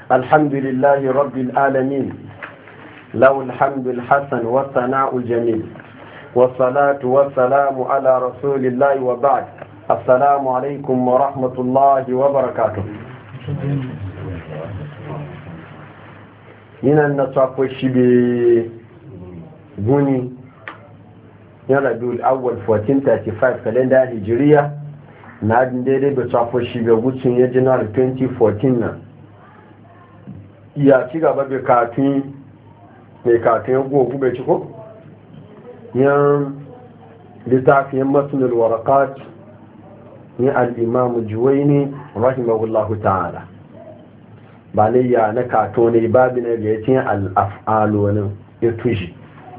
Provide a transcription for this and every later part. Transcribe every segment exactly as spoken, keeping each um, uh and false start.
الحمد لله رب العالمين، له الحمد الحسن والثناء الجميل، والصلاة والسلام على رسول الله وبعد. السلام عليكم ورحمة الله وبركاته. من النصف والشبه بني يربي الأول ألف وأربعمائة وخمسة وثلاثين كالندا هجرية، نادي ديري بصف والشبه بوتين يجنار ألفين وأربعتاشر. ya ci gaba da kafin mai kafin gogu bai ciko yan littafin matsunar warakat ni al'imamu juwaini rahimahullahu ta'ala ba ne ya na kato ne babi na ga yakin al'af'alonin ya tushi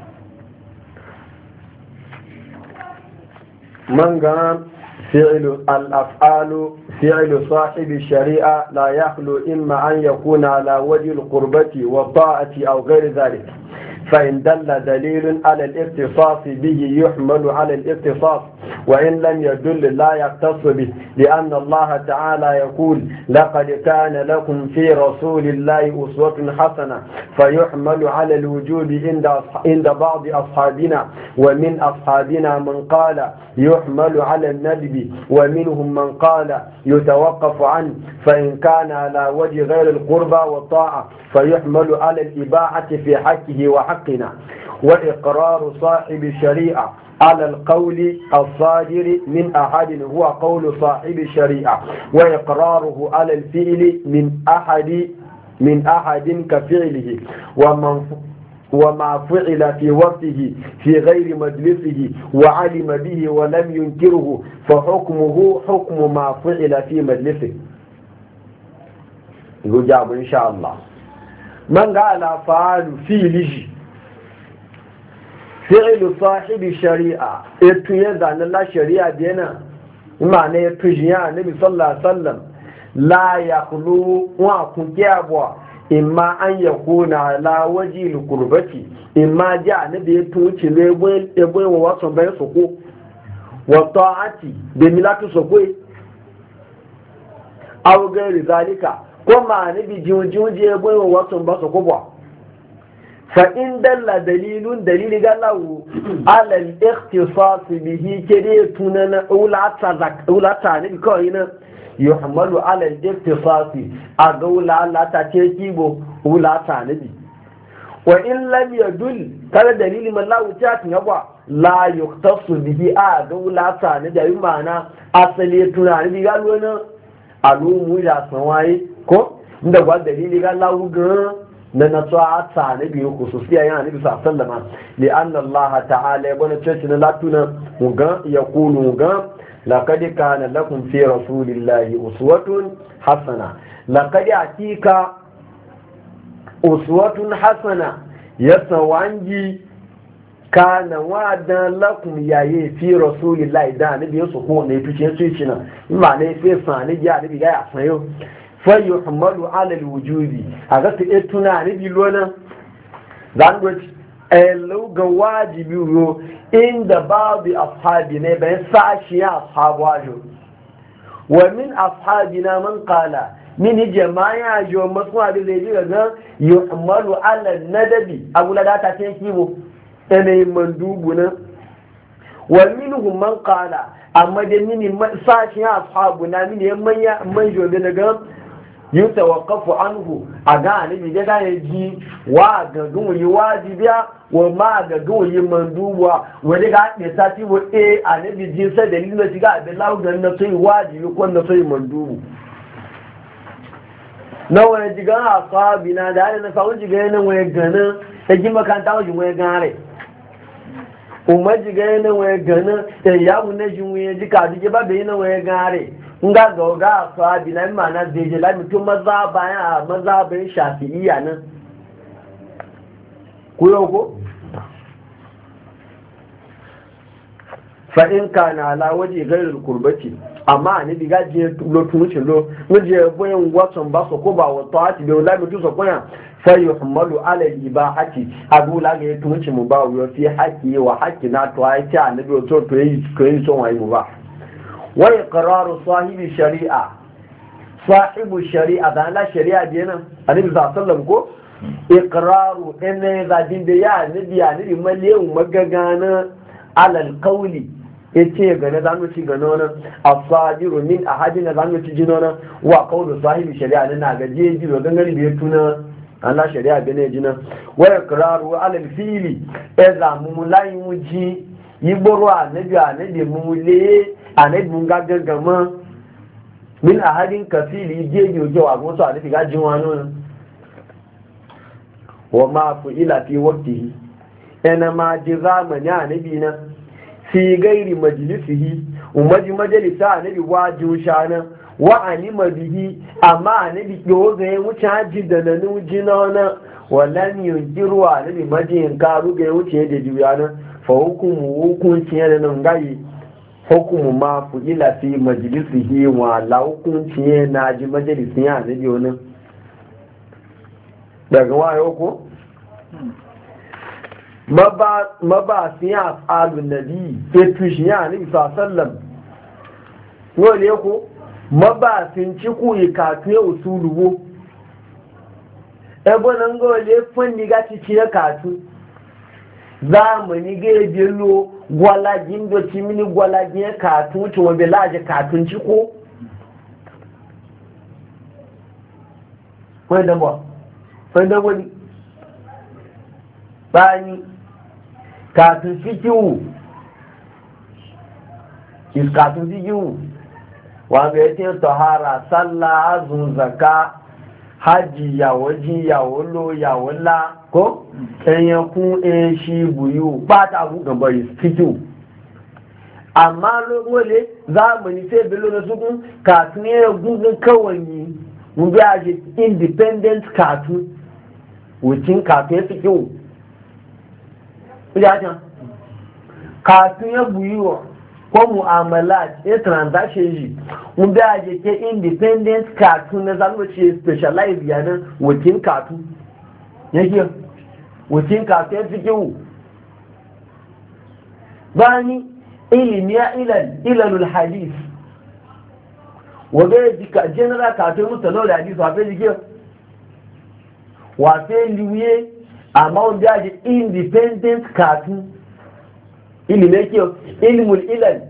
man ga فعل الأفعال فعل صاحب الشريعة لا يخلو إما أن يكون على وجه القربة والطاعة أو غير ذلك، فإن دل دليل على الاختصاص به يحمل على الاختصاص، وإن لم يدل لا يختص به، لأن الله تعالى يقول: لقد كان لكم في رسول الله أسوة حسنة، فيحمل على الوجوب عند بعض أصحابنا، ومن أصحابنا من قال يحمل على الندب، ومنهم من قال يتوقف عنه، فإن كان على وجه غير القربى والطاعة فيحمل على الإباحة في حقه وحقنا. وإقرار صاحب الشريعة على القول الصادر من أحد هو قول صاحب الشريعة، وإقراره على الفعل من أحد من أحد كفعله، ومن وما فعل في وقته في غير مجلسه وعلم به ولم ينكره فحكمه حكم ما فعل في مجلسه. يجاب إن شاء الله. من قال فعل في لجي فعل صاحب الشريعة اتيزان الله شريعة دينا معنى يتجيان النبي صلى الله عليه وسلم لا يخلو وكن كيابوا imma an ya kuna ala waje lukurbati imma ji a nabi ya tuci ne ebe wa wasan bayan soko wa ta'ati da milatu soko aw gairi zalika ko ma nabi jiwon je ebe wa wasan ba soko ba fa in dalla dalilun dalili ga lawu ala al-ikhtisas bihi kede tunana ulata zak ulata nabi kawai na yuhmalu ala al-ikhtisasi agawla la ta ce kibo ula ta nabi wa in lam yadul kala dalili man la wuta tun yaba la yuktasu bihi agawla ta nabi ayi mana asali tunani bi galo na alumu da sanwaye ko inda gwa dalili ga lawu ga na na ta ta nabi khususiya yana nabi sallama li anna allah ta'ala yabana ce na latuna ga yaqulu ga لقد كان لكم في رسول الله أسوة حسنة لقد أتيك أسوة حسنة يسوانجي كان وعدا لكم ياي في رسول الله ده نبي يسوكو نيتوشي يسوشنا ما نيفي ساني جاء نبي جاء يحسنيو فيحمل على الوجود هذا تأتنا نبي لونا ذانوش elu ga wajibi ro inda babu ashabi ne bayan sashi ya ashabu ajo wa min ashabina man qala min jama'a jo maswa da zai ji ga yu'malu ala nadabi abula da ta ce kibo ene mandubu na wa minhum man qala amma da min sashi ya ashabu na min manya manjo da daga yutawaqqafu anhu aga annabi da ga ji wa ga gunyi wajibiya wa ma ga gunyi manduwa wani ga ne sati wa e annabi ji sai dalilin da shiga da laugan na sai wajibi ko na sai mandubu na wani jiga asabi na da na fa wani jiga nan wani gana ta ji makanta wani wani gare umma jiga nan wani gana ta ya mun ji wani jika dige ba bai nan wani gare nga ga ga asabi na mana da je la mutum maza bayan maza bayan shafi'iyya nan ku yau ko fa in kana ala waje gairar kurbati amma ni diga je lo tunucin lo muje boyen watson ba so ko ba wato ati be la mutu so koya fa yuhmalu ala ibahati abu la ga tunucin mu ba yo fi haqqi wa haqqi na to ai ta annabi to to yi ko yi so wai mu ba wa iqraru sahibi shari'a sahibu shari'a da la shari'a dina annabi sallallahu ko iqraru inna zadin da ya nabi ya nabi maliyu magagana alal qawli yace ga na zanu ci ga nona asadiru min ahadin na zanu ci jinona wa qawlu sahibi shari'a na ga jeji ga gangari da tuna Allah shari'a ga ne jina wa iqraru alal fili idza mumulai muji yiboro annabi annabi mumule annabi mun ga gaggama min ahadin kafili jeji ojo wa go so annabi ga jinwa nona wa ma fu ila fi waqtihi ina ma ji zamani annabi na fi gairi majalisihi umaji majalisa annabi wajin shana wa alima bihi amma annabi yo ga ya wuce haji da nan wujina na wallan yunkiru annabi majin karu ga ya wuce da juyana fa hukumu hukunci yana nan gai hukumu ma fu ila fi majalisihi wa la hukunci yana ji majalisin annabi wannan daga wayo ko maba su yi afalun nabi ya tushe ya nabi sallam wale ko maba sun ci kuyi kafin ya usuluwo ebe nan ga wale fanni ga cici ya katu zamani ga ya bello gwalagin da ci mini gwalagin ya katu wuce wabe laje katun ci ko wani damba wani damba ne bani katun fikiwu katun fikiwu wanda ya ce tahara sallah azun zaka hajji yawo ji yawo lo yawo la ko ẹ̀yàn kún ẹ̀ṣì buyu pátá gùgbọ̀n yìí fikiwu amma lóòrè zamani sai bello na sukun katun ya gungun kawai yi mun bi aje independent katun wucin katun ya fikiwu ya can kafin ya buyi wa ko mu'amala ya transaction yi mun da ya ke independent cartoon na zama ce specialize yanar wakil cartoon yake wakil cartoon ya fi kiwu bani ilimi ya ilal ilalul hadith wadda ya jika general cartoon mutanen da hadith wafe jike wafe liwe amma wanda ya ji independent cartoon ilimin kiyo ilimin ilal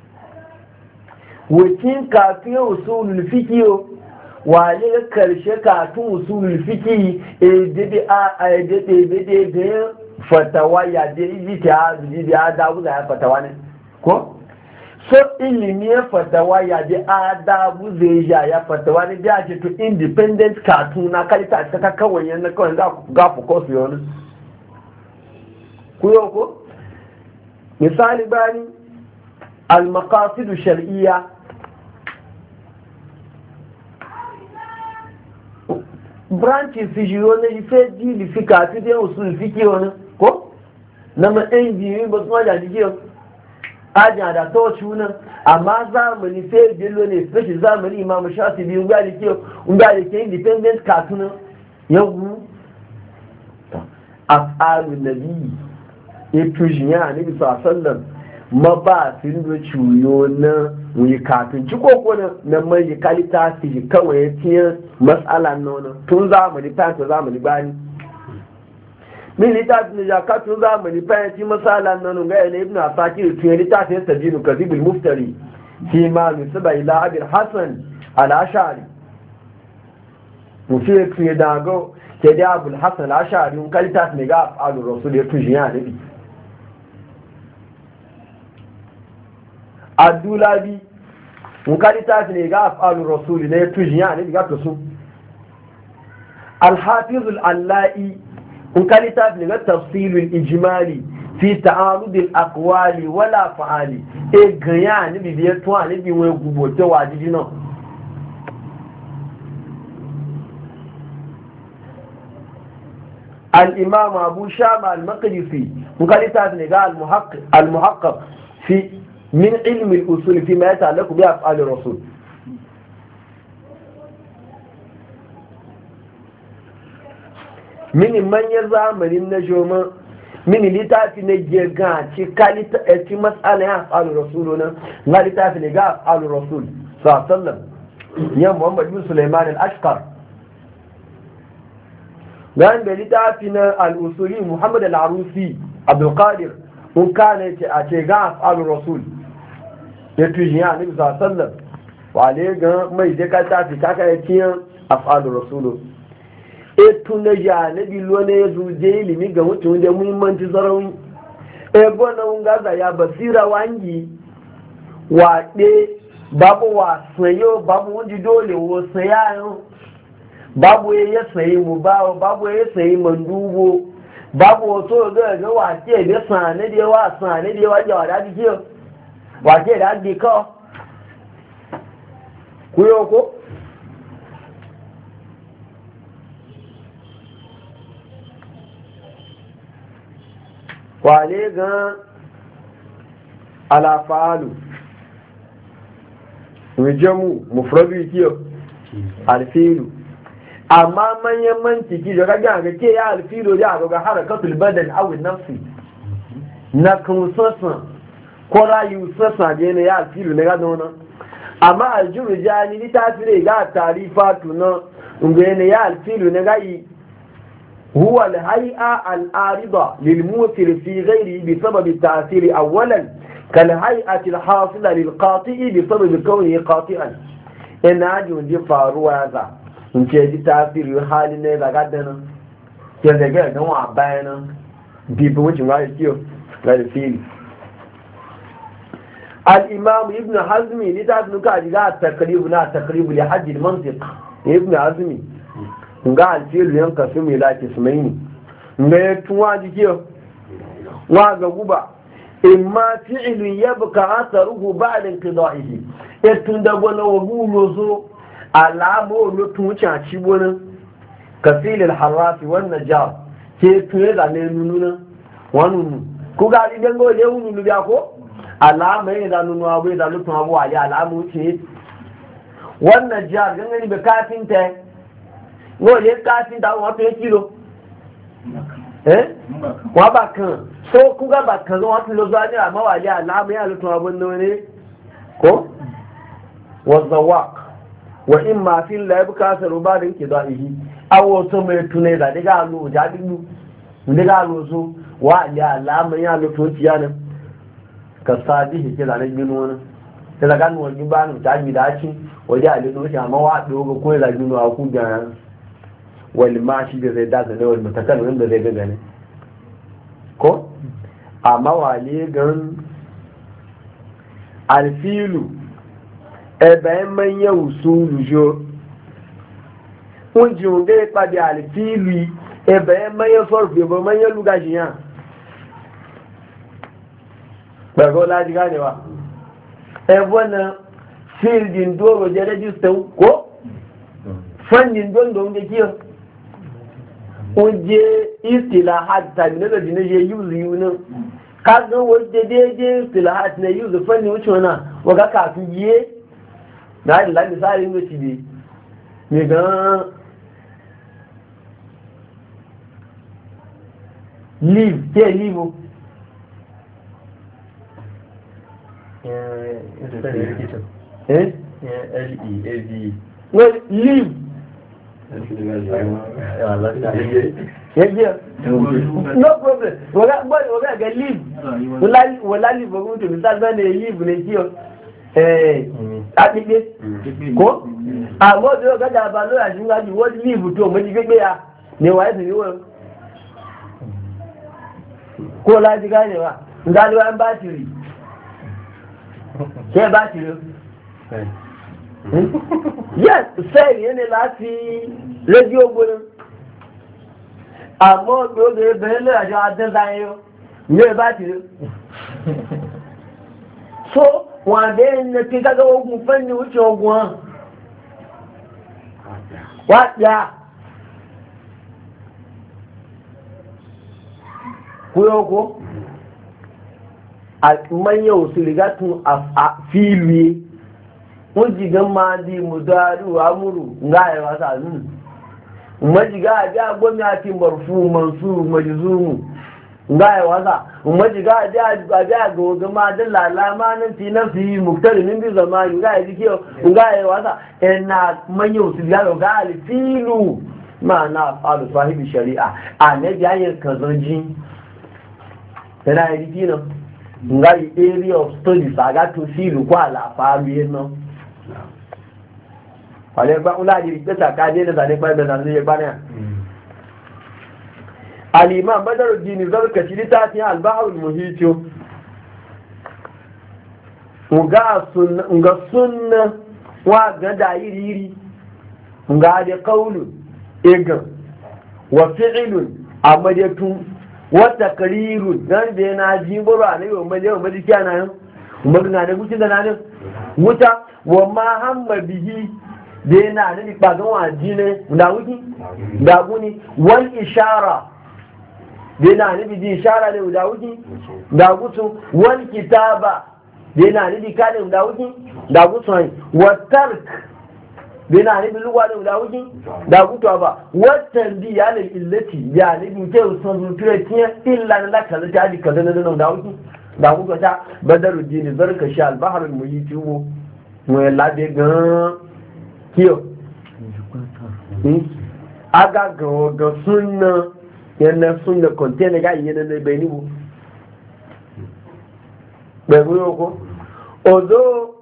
wakil cartoon usulul fikiyo wale ga karshe cartoon usulul fiki edede a edede ga fatawa ya je ijiti a ijiti a dabu da ya fatawa ne ko so ilimin ya fatawa ya je a dabu zai ya ya fatawa ne biya ce to independent cartoon na kalita a cikin kawai yana kawai ga focus yau kuyo ko misali bani al-maqasidu shar'iyya branches fijiyo na ife jili fika fi dai usul fiki wani ko na ma engineering ba kuma da jiyo aja da to chunan amma zamani sai jello ne especially zamani imam shafi bi ngali ke ngali ke independent cartoon yau af'alun nabi ya tujiya ne bisa sallam ma ba sun da cuyo na wuyi kafin ci koko na mai kalita su kawai ya fiye matsala nono tun zamani fahimta zamani bani min littafin da jaka tun zamani fahimci matsala nono ga yana ibn asakir tun yi littafin sabinu kazibul muftari fi ma nusuba ila abin hassan al-ashari mutu ya tun yi dago ke da abul hassan al-ashari un kalita su ne ga alu rasul ya tujiya nabi adulabi mukari ta ne ga afalu rasuli ne tujiya ne ga to su al-hafiz al-allai mukari ta ne ga tafsil al-ijmali fi ta'arud al-aqwali wala fa'ali e ganya ni bi biye to ani bi we gubo te wajiji no al-imam abu shama al-maqdisi mukari ta ne ga al-muhaqqiq al-muhaqqaq fi من علم الأصول فيما يتعلق بأفعال الرسول من من يزعم النجوم من اللي تعرف نجيغان تكالي تأتي مسألة أفعال الرسول هنا اللي تعرف نجا أفعال الرسول صلى الله عليه وسلم ya Muhammad bin Sulaiman al-Ashqar gan da littafi na al-usuli Muhammad al-Arusi Abdul Qadir mun kana ce a ce ga af'alur rasul ya tuji ya Nabi sallallahu alaihi wasallam wale ga mai je ka tafi kaka ya ciyan af'alur rasul e tuna ya Nabi lone zuje ilimi ga mutum da muhimmanci zarawi e bona ungaza ya basira wangi waɗe babu wasayo babu wani dole wasayayo babu ya sayi mu bawo babu ya sayi mandubo babu wato ga ga wace da sane da yawa sane da yawa jawa da dike wace da dike ku yo ko wale ga alafalu rijamu mufradu kiyo alfilu amma manyan mantiki da kaga ga ke ya alfilu da ga harakatul badan aw nafsi na kunsasa ko rayu sasa da ne ya alfilu ne ga nona amma aljuru jani ni tasire ga tarifatu na unga ne ya alfilu ne ga yi huwa alhay'a al-arida lilmusil fi ghairi bi sabab at-ta'thir awwalan كالهيئة الحاصلة للقاطئ بسبب كونه قاطئا إن أجل دي فاروا هذا إن تجي تأثير حالنا إذا قدنا يزجع نوع بينا بيبوش غير كيو غير فيل الإمام ابن حزمي لذلك نكاد لا تقريب لا تقريب لحج المنطق ابن حزمي قال الفيل ينقسم إلى قسمين ما تواجه كيو واجب imma fi'ilun yabqa atharuhu ba'da inqida'ihi etun da gona wagu lozo alamo lotun cha ci bona kafil al-harras wan najar ke tuye da ne nununa wanu ku ga idan go le nunu biya ko alama ne da nunu abu da lotun abu ali alamu ce wan najar gangan ni be kafinta go le kafinta wa to kilo eh wa ba kan so kuga ba kan zo wata lozo ne amma wali alama ya lutun abun ne ko wa zawaq wa imma fil la yabka sarubadin kidaihi aw wato mai tunai da daga alu ja didu daga alu so wa ali alama ya lutun tiyana ka sadihi ke da nan gino ne sai daga nu wani ba nu ta mi da ci waje ali no shi amma wa dogo ko da gino a ku da wal mashi da zai da da wal mutakallim da zai ga gane ko amma wale gan alfilu ebe manyan usulu jo oúnjẹ òǹgẹ́ ìpàdé alfilu ebe manyan sọ́rọ̀fù ebe manyan lugajiyan pẹ̀lú láti gánewa ẹgbọ́n na fíldin doro jẹ́ rẹ́jísítẹ̀ kó fannin don don jẹ́ kíyàn oúnjẹ istilahat terminology na je yuzu yunin kagan wajen daidai istilahat na yuzu fanni wuce wana waga kafin yiye na haɗin lafi tsarin wuce ne mai gan leave ke leave eh L-E-A-V no leave no problem waga ga leave wala leave ba mutu misal ba ne leave ne kiyo eh abibe ko a mo do ga da ba lo ya jinga ji wo leave to mo ji gbegbe ya ne wa yi wo ko la ji ga ne wa ngali wa battery ke battery yes say yene láti radio gbonu àmọ́ gbogbo bẹ̀rẹ̀ lọ́jọ́ adẹ́dáyọ́ ní ẹbá ti rí so wọ́n adé ní kí kága ogun fẹ́ ní oúnjẹ ogun hàn wá pẹ́ kúrọ́kọ́ àmọ́yẹ̀ òsìlẹ̀gá tún fíìlú wọ́n jìgán máa di mùdáàrù amúrù ńgáyẹ̀wá sàánù majiga a biya gwamnati marfu mansur majzumu ga ya wasa umma jiga da ga ga ga ma da lalama nan fi nan fi muktari min bi zamani ga yi kiyo ga yi wasa ina manyo su ga ga alfilu ma na alu sahibi shari'a a ne ga yin kazanji yana yi kiyo nga yi area of studies aga to filu kwa la faru yin wale ba ula di pesa ka de da ne ba da ne ba ne al-imam Badruddin Zarkashi ta ti al-bahr al-muhit uga sunna uga sunna wa ga da yiri uga da qawlu egan wa fi'lun amadatu wa taqrirun dan da na jiburu ne wa maje wa maje kana magana da gucin da nan wuta wa ma hamma bihi da yana da bagan waji ne da wuki da guni wal ishara da yana da bi ishara ne da wuki da gutu wal kitaba da yana da kane da wuki da gutu wa tark da yana da lugwa ne da wuki da gutu ba wa tanbi ya lil illati ya ne bi ke sun zuwa tiya illa la kaza ta di kaza ne da wuki da gutu ta Badruddin Zarkashi al-bahr al-muhit wo mo la de gan kiyo aga ga sunna yana sunna container ga yana na bai nibu bai goyo ko ozo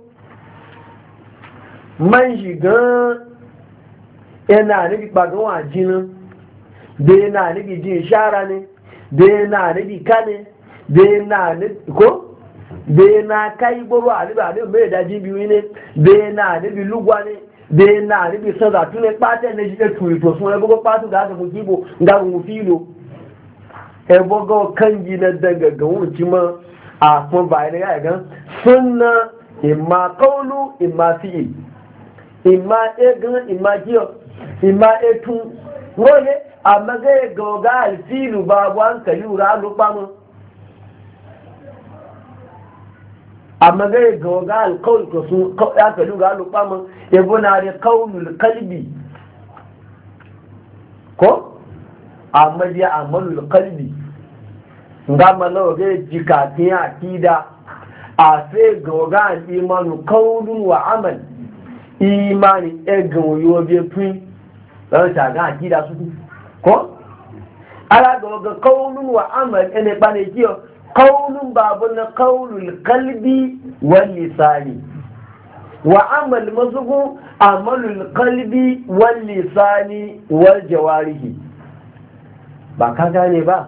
man shiga yana nabi bagan wajinin da yana nabi jin shara ne da yana nabi kane da yana nabi ko da yana kai gboro a nabi a nabi mai daji biyu ne da yana nabi lugwa ne da na ribi sun zatu ne ɓata ne shi ɗaya turi to sun ebogo ɓatu da aka muki bo ga mu filo ebogo kan gina daga ga wuci ma a kuma bayan ya gan sunna imma kaulu imma fi'il imma egan imma kiyo imma etun wole amma ga ga ga alfilu babu an kalura lupa mu amma ga ga alqaul ko sun ya kalura lupa mu yabuna da kaunul kalbi ko amma dia amalul kalbi ngama no ga jikatin akida a sai ga imanu kaunun wa amal imani egan yo be pin dan ta ga akida su ko ala ga kaunun wa amal ene bane kiyo kaunun babun kaunul kalbi wal lisani wa amal mazugu amalul qalbi wal lisani wal jawarihi ba ka gane ba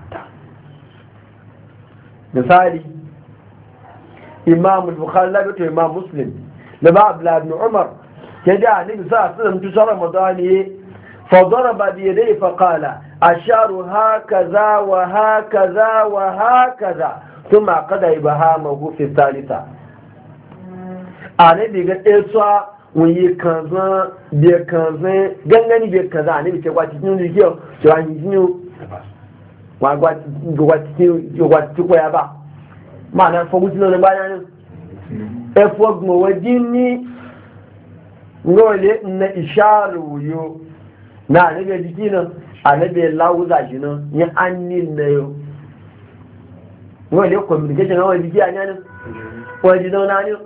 misali imam al-bukhari la to imam muslim da ba abdullah ibn umar kaja annabi sallallahu alaihi wasallam tusar ramadani fa daraba bi yadayhi fa qala asharu hakaza wa hakaza wa hakaza thumma qada ibhamahu fi thalitha ane bi ga tsuwa wuyi kanzan bi kanzan gangani bi kaza ne bi ce gwati tinu ni kiyo to an yi tinu wa gwati gwati tinu gwati ko ya ba ma na fo gutino ne ba na e fo gmo wadini ngole na isharu yo na ne ga dikina ane bi lauza jino ni annin ne yo ngole communication na wadi anya ne wadi don na ne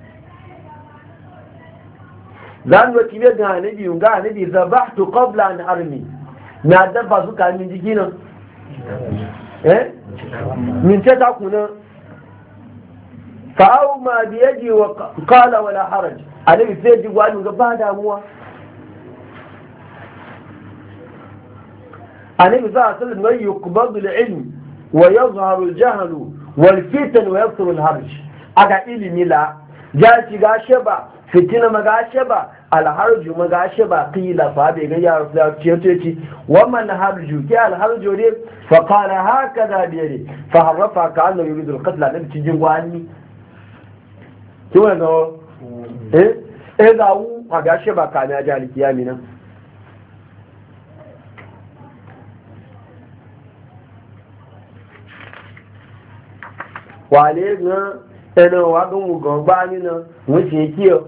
zan wati be ga nabi ga nabi zabahtu qabla an armi na dabba su ka min jiki nan eh min ta ta kuna fa au ma bi yadi wa qala wala haraj annabi sai ji gwani ga ba damuwa annabi za sallallahu alaihi wasallam yuqbadu al-ilm wa yadhharu al-jahl wal fitan wa yakthuru al-harj aga ilimi la ja ci ga sheba fitina magashe ba alharju magashe ba qila fa bai ga ya rasul ce ce ce wa man harju ki alharju ne fa qala hakaza bi yadi fa harafa ka annahu yuridu alqatl nan cikin gwani ki wanda eh eh ga wu magashe ba kana jali kiyami nan wale ga ẹnu wa bí wọn gan gbá nínú wọn sì ń kí ọ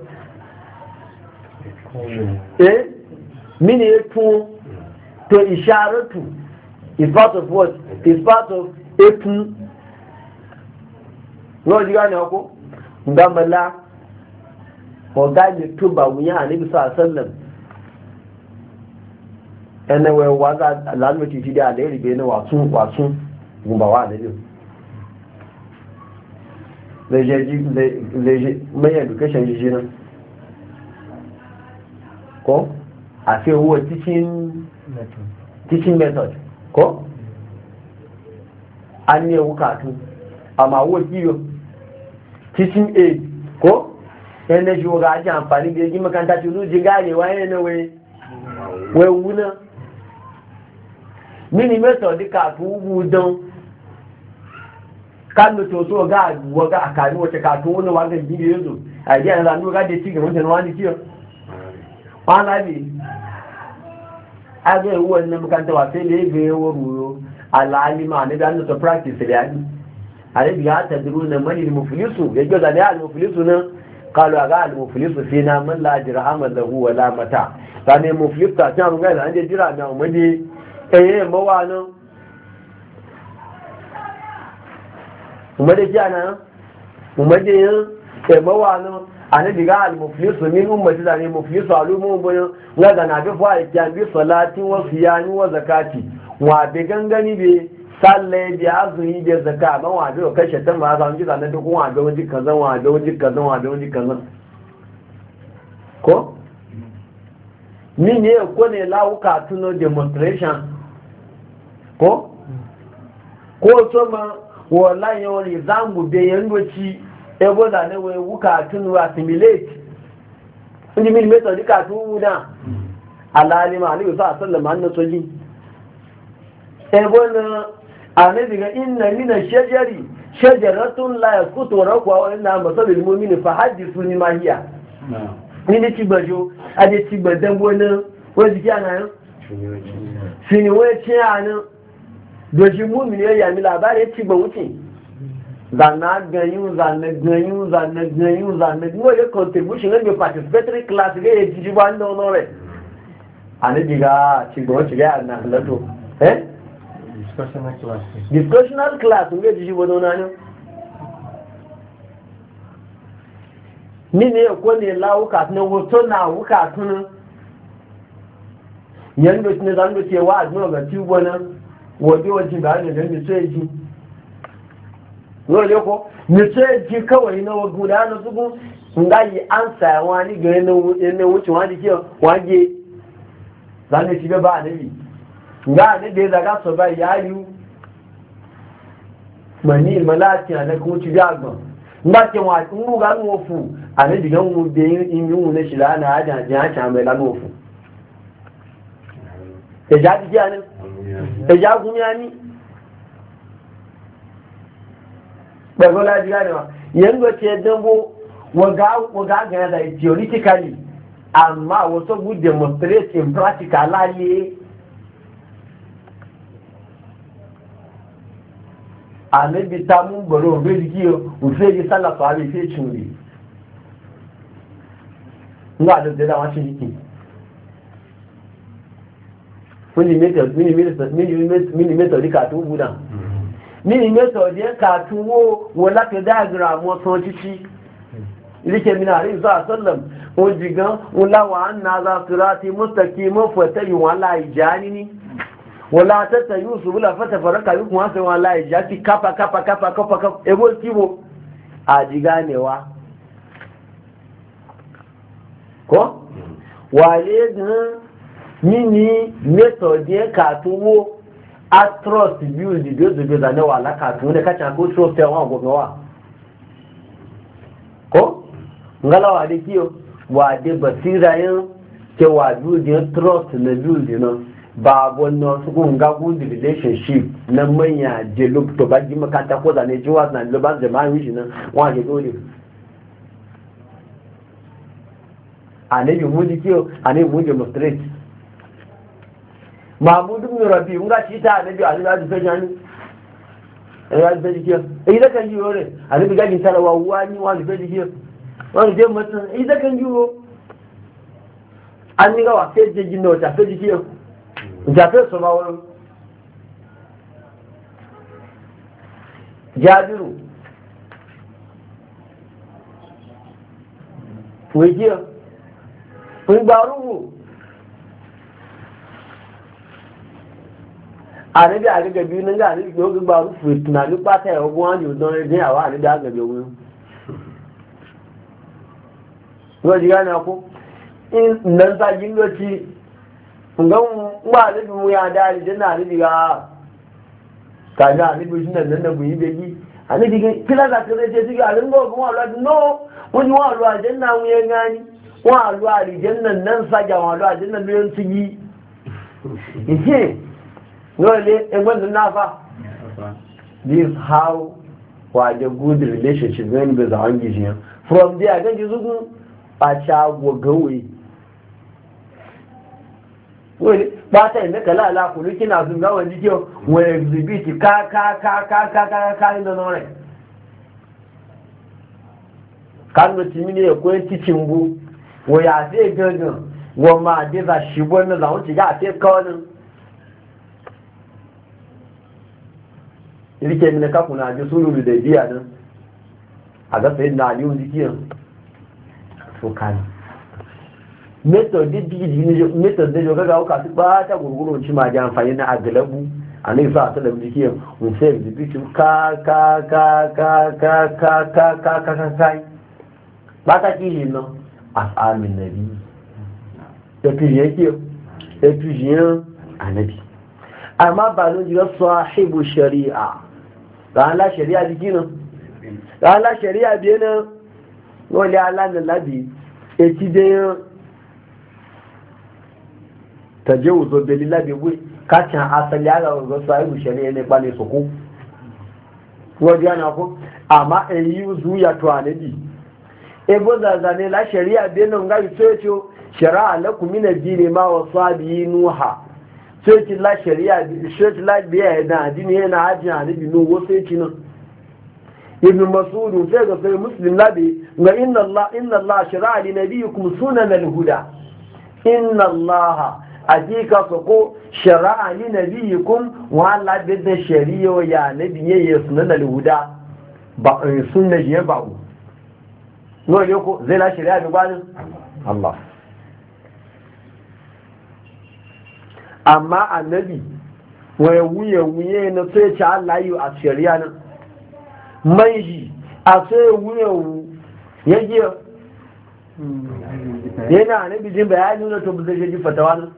eh mini etun to isharatu is part of what is part of etun no diga ne ko ngamala ko gaji tuba wuya annabi sallallahu alaihi wasallam ene we waga lalu ti ti da le ribe ne wasun wasun gumba wa da leje ji leje mai education ji nan ko a fi owó teaching teaching method ko a ní ewu kàtún àmà owó kíyọ teaching aid ko ẹni ṣe wọ́n gájá àǹfàní bí ẹgbẹ́ makanta tí ó jí gáàrí wáyé ní wẹ́wú náà mini method kàtún wú dán kánú tó tó wọ́gá àkàrí wọ́n ṣe kàtún wọ́n wá gẹ̀ jíbi yóò àìdí àìdá ní wọ́gá dé tí gẹ̀rọ tẹ̀lé wá ní kíyọ wọ́n lábí agẹ́ ìwọ̀ ẹni makanta wà fẹ́ lè gbé owó rúró al'alima ne da hannun ta practice da yadi a rabi ya ta duru na mani mufilisu ya gyo zane al-mufilisu nan kalu a ga al-mufilisu sai na man la dirhamar lahu wa la mata zane mufilisu ta can runga zane da jira na umade ɗaya mawa nan umade kiya nan umade yin ɗaya mawa nan a na diga al-mufilisu min ummati zane mufilisu alumun bayan ga zana bi fa ya bi salatin wasu yani wa zakati wa be gangani be salle bi azumi be zakka ban wa be kashe ta ma za mu ji zanen duk wa be wani kaza wa be wani kaza wa be wani kaza ko ni ne ko ne lauka tuno demonstration ko ko so ma wallahi yori zangu be yandoci e bo da ne we wuka tuno assimilate ni min meto dika tu da alalima ali sallallahu alaihi wasallam an soji ebona anabi ga inna min ash-shajari shajaratun la yakutu rakwa wa inna masalul mu'min fa hadithuni ma hiya ni ne tibajo ade tibadan bona wani ki ana fini we ti ana doji mu'min ya mi labari ti gba wuti zanna ganyu zanna ganyu zanna ganyu zanna mo le contribution le participatory class ga e ti ba ndo no re anabi ga ti gba wuti ga na lato eh discussional class discussional class nge jiji bodo nanu nini ko ne lauka na woto na wuka tun yando ne zan do cewa adno ga tubo nan wodi wodi ba ne dan mi seji no le ko mi seji kawai na wagu da na sugu ngai ansa wani ga ne ne wuce wani ke waje zan ne ci ba ne ga ne da zaga so ba yayu mani malati na ku ci gagba ngba ke wa ngu ga nu ofu ane diga ngu be yin yin ne shila na aja ja cha me la nu ofu e ja di ani e ja gumi ani ba go la diga ne wa yango ce dambo waga waga ga da theoretically amma wato good demonstrate in practical ali anabi ta mun baro be dikiyo ufe ji sallah fa bi fe churi nga da da wa shi diki kuni meter mini meter mini meter mini meter dika tu budan mini meter de ka tu wo wala ke diagram mo so titi ilike mina ali sallam o jigan wala wa anna za sirati mustaqim fa tayi wala ijanini wala tata yusuf la fata faraka yi kuma sai wallahi ya ci kafa kafa kafa kafa kafa ebo kibo a ji ganewa ko wale gan mini method ye ka tuwo a trust build the the the na wala ka tuwo ne ka ta ko trust ya wa gogo wa ko ngala wa de kiyo wa de basira yin ke wa build trust na build no ba wannan su kun ga good relationship na manya je lokto ba ji makanta ko da ne jiwa na loban jama'a yi nan wa je dole ane ju muji kiyo ane muji straight mahmud ibn rabi mun ga shi ta ane ju ane da ji fajani eh ya ji kiyo eh da kan jiwo ne ane bi ga jin talawa wani wani ji kiyo wani je mutun eh da kan jiwo an ni ga wa sai je jin no ta fe ji kiyo jafe su ma wurin jabiru wege kun gbaru are da aga gabi nan ga ni go gbaru fitna ni pata e ogun an yo don e awa ni da gabi ogun wo ji gana ko in nan sa yin loci ngan wa da mu ya da aljanna ni diga ka ga ni bu nan nan bu yi begi ani diga kila da kire ce diga alin go ko wa no wani wa lo aljanna mu ya gani wa lo aljanna nan sa ga wa lo aljanna mu yan tigi ihe no le e gwan na fa this how wa the good relationship when be za hangi jiya from there ga ji zugun a cha gogawe wani ba ta yi maka lala kulu kina sun gawa jikiyo wani exhibit ka ka ka ka ka ka ka inda nore kan da timi ne ya koyi cikin bu wa ya sai gangan wa ma dai za shi wannan za wuce ga sai kawai rike mini ka kuna ji sulu da biya nan a ga sai na aliyu jikiyo so kan method da joga ga uka ba ta gurgurun ci ma ji amfani na agalabu a nan sa ta da jikiyar un sai da bitu ka ka ka ka ka ka ka ka ka ka ka ba ta ki no asalin nabi da fi yake da fi yin annabi amma ba zo jiga sahibu shari'a ga Allah shari'a dikinan ga Allah shari'a biye nan wani Allah na labi e ti dai tajawuzo belila biwi kacin asali ya ga ga sahibu shari'a ne bane su ku wajen na ku amma in yi zuya to anabi e goza zane la shari'a benin ga yace shari'a lakum min ad-din ma wasabi nuha sai la shari'a sai la biya da addini yana ajin anabi no wo sai ci nan ibn mas'ud sai ga sai muslim labi ga inna allah inna allah shara'a li nabiyikum sunan al-huda inna allah hakika su ko shari'a ni nabiyikum wa Allah bidda shari'a ya nabiyye ya sunan al-huda ba sunna je ba u no yoko zai la shari'a bi bani Allah amma annabi waya wuye wuye na sai ta Allah yi a shari'a nan mai ji a sai wuye yaje yana annabi jin bayani na to zai ji fatawa nan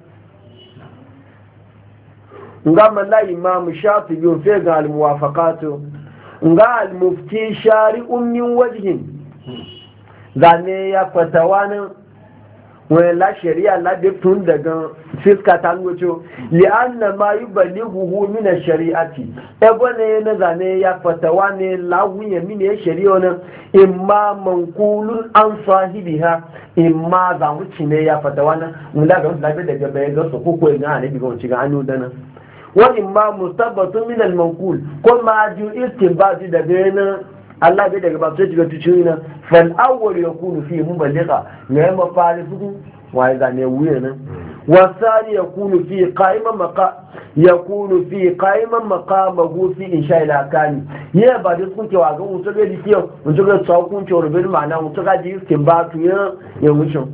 nga malla imam shafi'i fi ga al-muwafaqatu nga al-mufti shari'un min wajhin zane ya fatawana wa la shari'a la de tun daga fiska tangocho li anna ma yuballighu min ash-shari'ati e bone na zane ya fatawane la wuya min shari'a nan imma manqulun an sahibiha imma za mu cine ya fatawana mun da ga daga bayan ga su ko ko ga ne bigo ci ga anu dana wani ma mustabatun min al-manqul ko ma ju istinbati da bayan Allah bai daga babu shiga tuciyi na fal awwal yakunu fi muballigha ne ma farisu wa idza ne wuya nan wasani yakunu fi qa'iman maqa yakunu fi qa'iman maqamahu fi insha al-akani ya ba da kuke wa ga mutu ga dikiyo mutu ga tsakun ce rubin ma'ana mutu ga ji istinbatu ya ya wucin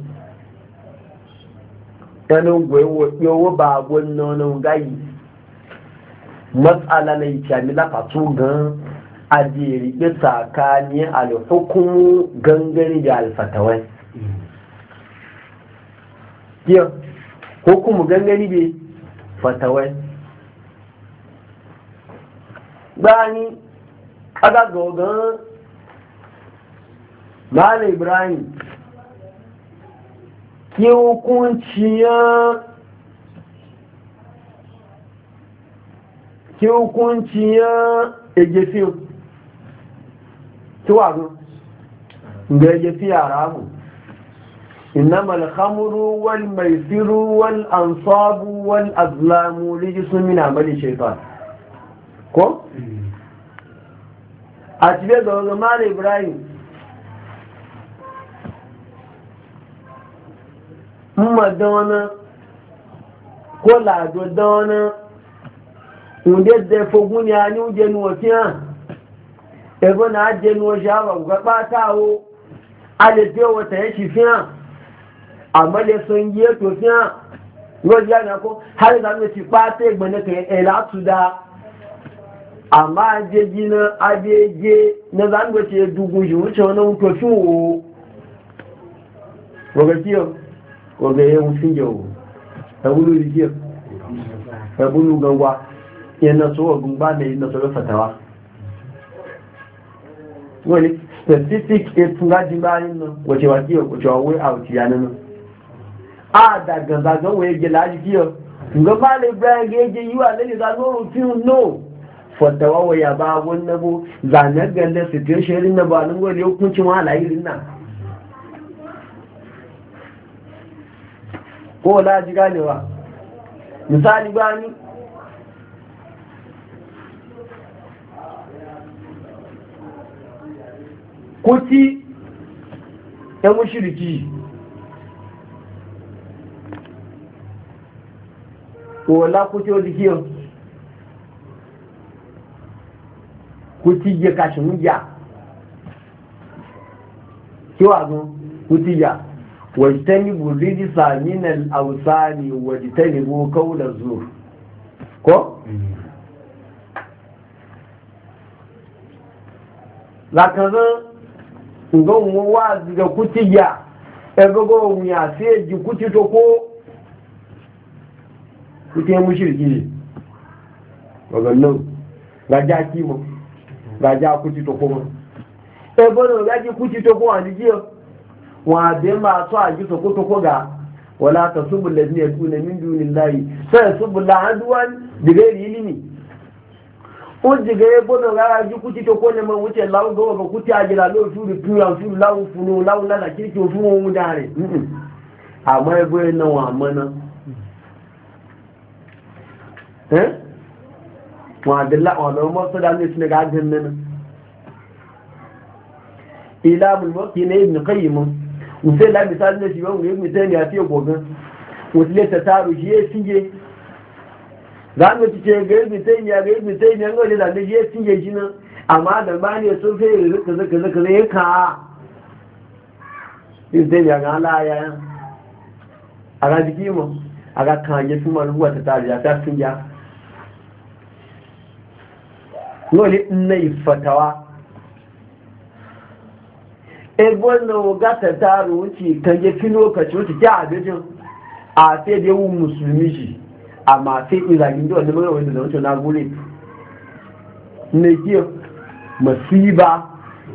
ɗanin gwewo yowo ba gwannonin gayi matsala na yi camila fatu gan a jeriɓe tsakanin alhukumu gangare da alfatawai yau hukumu gangare da fatawai bani aga gogon mala ibrahim ki hukunciyar ki hukunciyar egefiyo ki wazo ga egefiyo a ramu إنما الخمر والميسر والأنصاب والأظلام رجس من عمل الشيطان كو أتبع دوغمان إبراهيم أما دونا كولا دو دونا undiyar da fogun ya ni uje nuwa fiya ebe na ajiye nuwa shafa ga ɓatawo ale pe wata ya shi fiya amma le son yi to fiya ngoji ya na ko har da mu ci pate gbene ke e la tu da amma je gina abeje na zan go ce dugu ji wuce wannan to fi wo roga kiyo ko ga yin finjo ta wulu rijiya ta bulu gangwa yana so gumba ne yana so fatawa wani specific e tunga jimbayin nan wace wa kiyo wace wa way out ya nan a da ganza ga waye gela ji kiyo ga male ibrahim ga je yiwa ne da no fi no fatawa wa ya ba wannan bu zanar ganda situation na ba nan gole hukuncin wala irin nan ko la ji ganewa misali bani kuti ya mushiriki wala kuti o dikiyo kuti ya kashin ya kiwa gun kuti ya wajtanibu rijsa min al-awsani wajtanibu qawla zur ko lakaza ngon wa diga kutiya ego mu ya sai ji kuti to ko kuti mushriki ne wagannan ga jaki mu ga ja kuti to ko ego no ga ji kuti to ko an ji wa be ma so aji to ko to ko ga wala tasubbu alladhina yakuna min dunillahi sai subbu la'adwan bighairi ilmi o jiga e bono ga ji kuti to ko ne ma wuce lawo go ga kuti ajira lo shuru tuya shuru lawo funu lawo la kirki o funu mu dare amma e boye na wa mana eh wa dalla wa no mo so da ne sine ga gannan ila mul waqti ne ibn qayyim sai la misali ne shi ba mu yi misali ya fiye gogan wutile ta taru shi ya singe za mu ci ce ga yi sai ya ga yi sai ne ngole da ne ya singe shi nan amma da ba ne so sai ya kaza kaza kaza ya ka in sai ya ga la ya a ga jiki mu a ga kan ya kuma ruwa ta taru ya ta singe ngole ne fatawa egbon na gata taro wuce kan ya fi lokaci wuce kya abijin a sai da yawon musulmi shi a masu izagin da wani mara wanda da wuce na gure ne ke masiba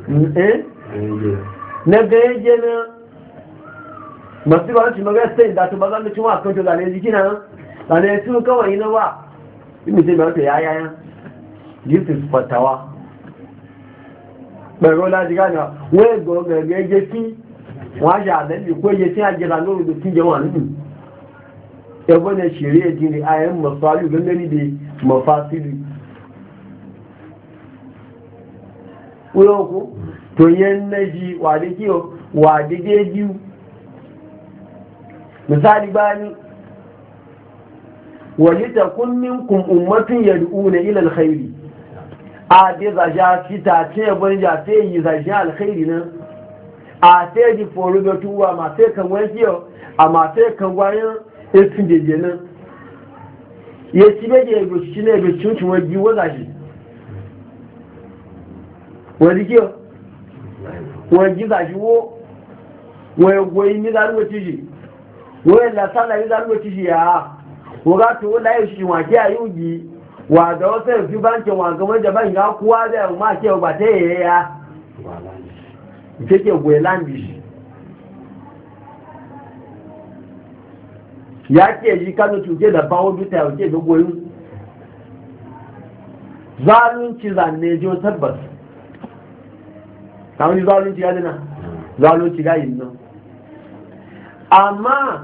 na gaje na masiba wacce maga sai da su ba zan da cin wa kan zane jiki na zane su kawai na ba yi mutum da wata yaya ya this is fatawa bẹ̀rọ láti gáàdà wọ́n ẹ̀gbọ́n gẹ̀gẹ́ jẹ́ kí wọ́n á ṣe àdẹ́bì kó yẹ tí àjẹ́ta lórí tó tí jẹun àníbì ẹgbọ́n ní ṣeré ẹ̀jìnrì ayẹ́ mọ̀fàálù gẹ́gẹ́ níbi mọ̀fàásílù wọ́n tó yẹ nẹ́jì wàdí kí o wàdí géjú misali bá ní wàlítàkún minkum ummatun yad'una ila alkhairi a dai zaja fita ce ban ja sai yi zaje alkhairi nan a sai di foro da tuwa ma sai kan wani a ma sai kan gwayan etin jeje nan ya ci beje go shi ne be cin cin waji waza shi wani kiyo wani za shi wo wani goyi ni da ruwa ci wani la sala ni da ruwa ci ya wo ga to la yi shi wa ki ayugi wa da wasu yanzu bankin wa gama da ban ya kuwa da ma ke ba ta yi ya ke ke gweland shi ya ke yi kano tuke da bawon duta ya ke ga goyin zalunci zanne jo tabbas kamar zalunci ya dina zalunci ga yin nan amma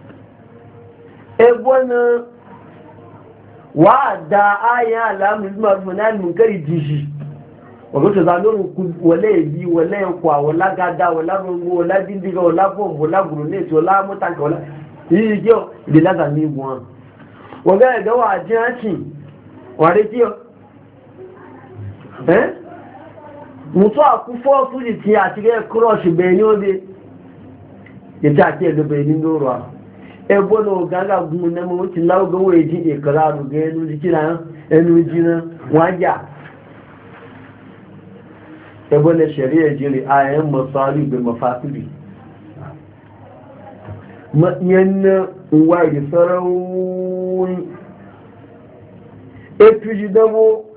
ebonin wa da aya alamun marfunan munkari jishi wato zalon wale bi wale kwa wala gada wala rungu wala dindiga wala bomb wala grenade wala mutanka wala yi yo de la za mi gwan waga ga wa janci wa de kiyo eh mutu a ku fo su ji ti a ti ge crush be ni obe ya ta ke da be ni doro e bono gaga gun na mo ti lawo go we ji e kararu ge nu ji kina enu ji na waja e bono shari'a jiri ayan masali bil mafasili yanna uwa da sarauni etuji dabo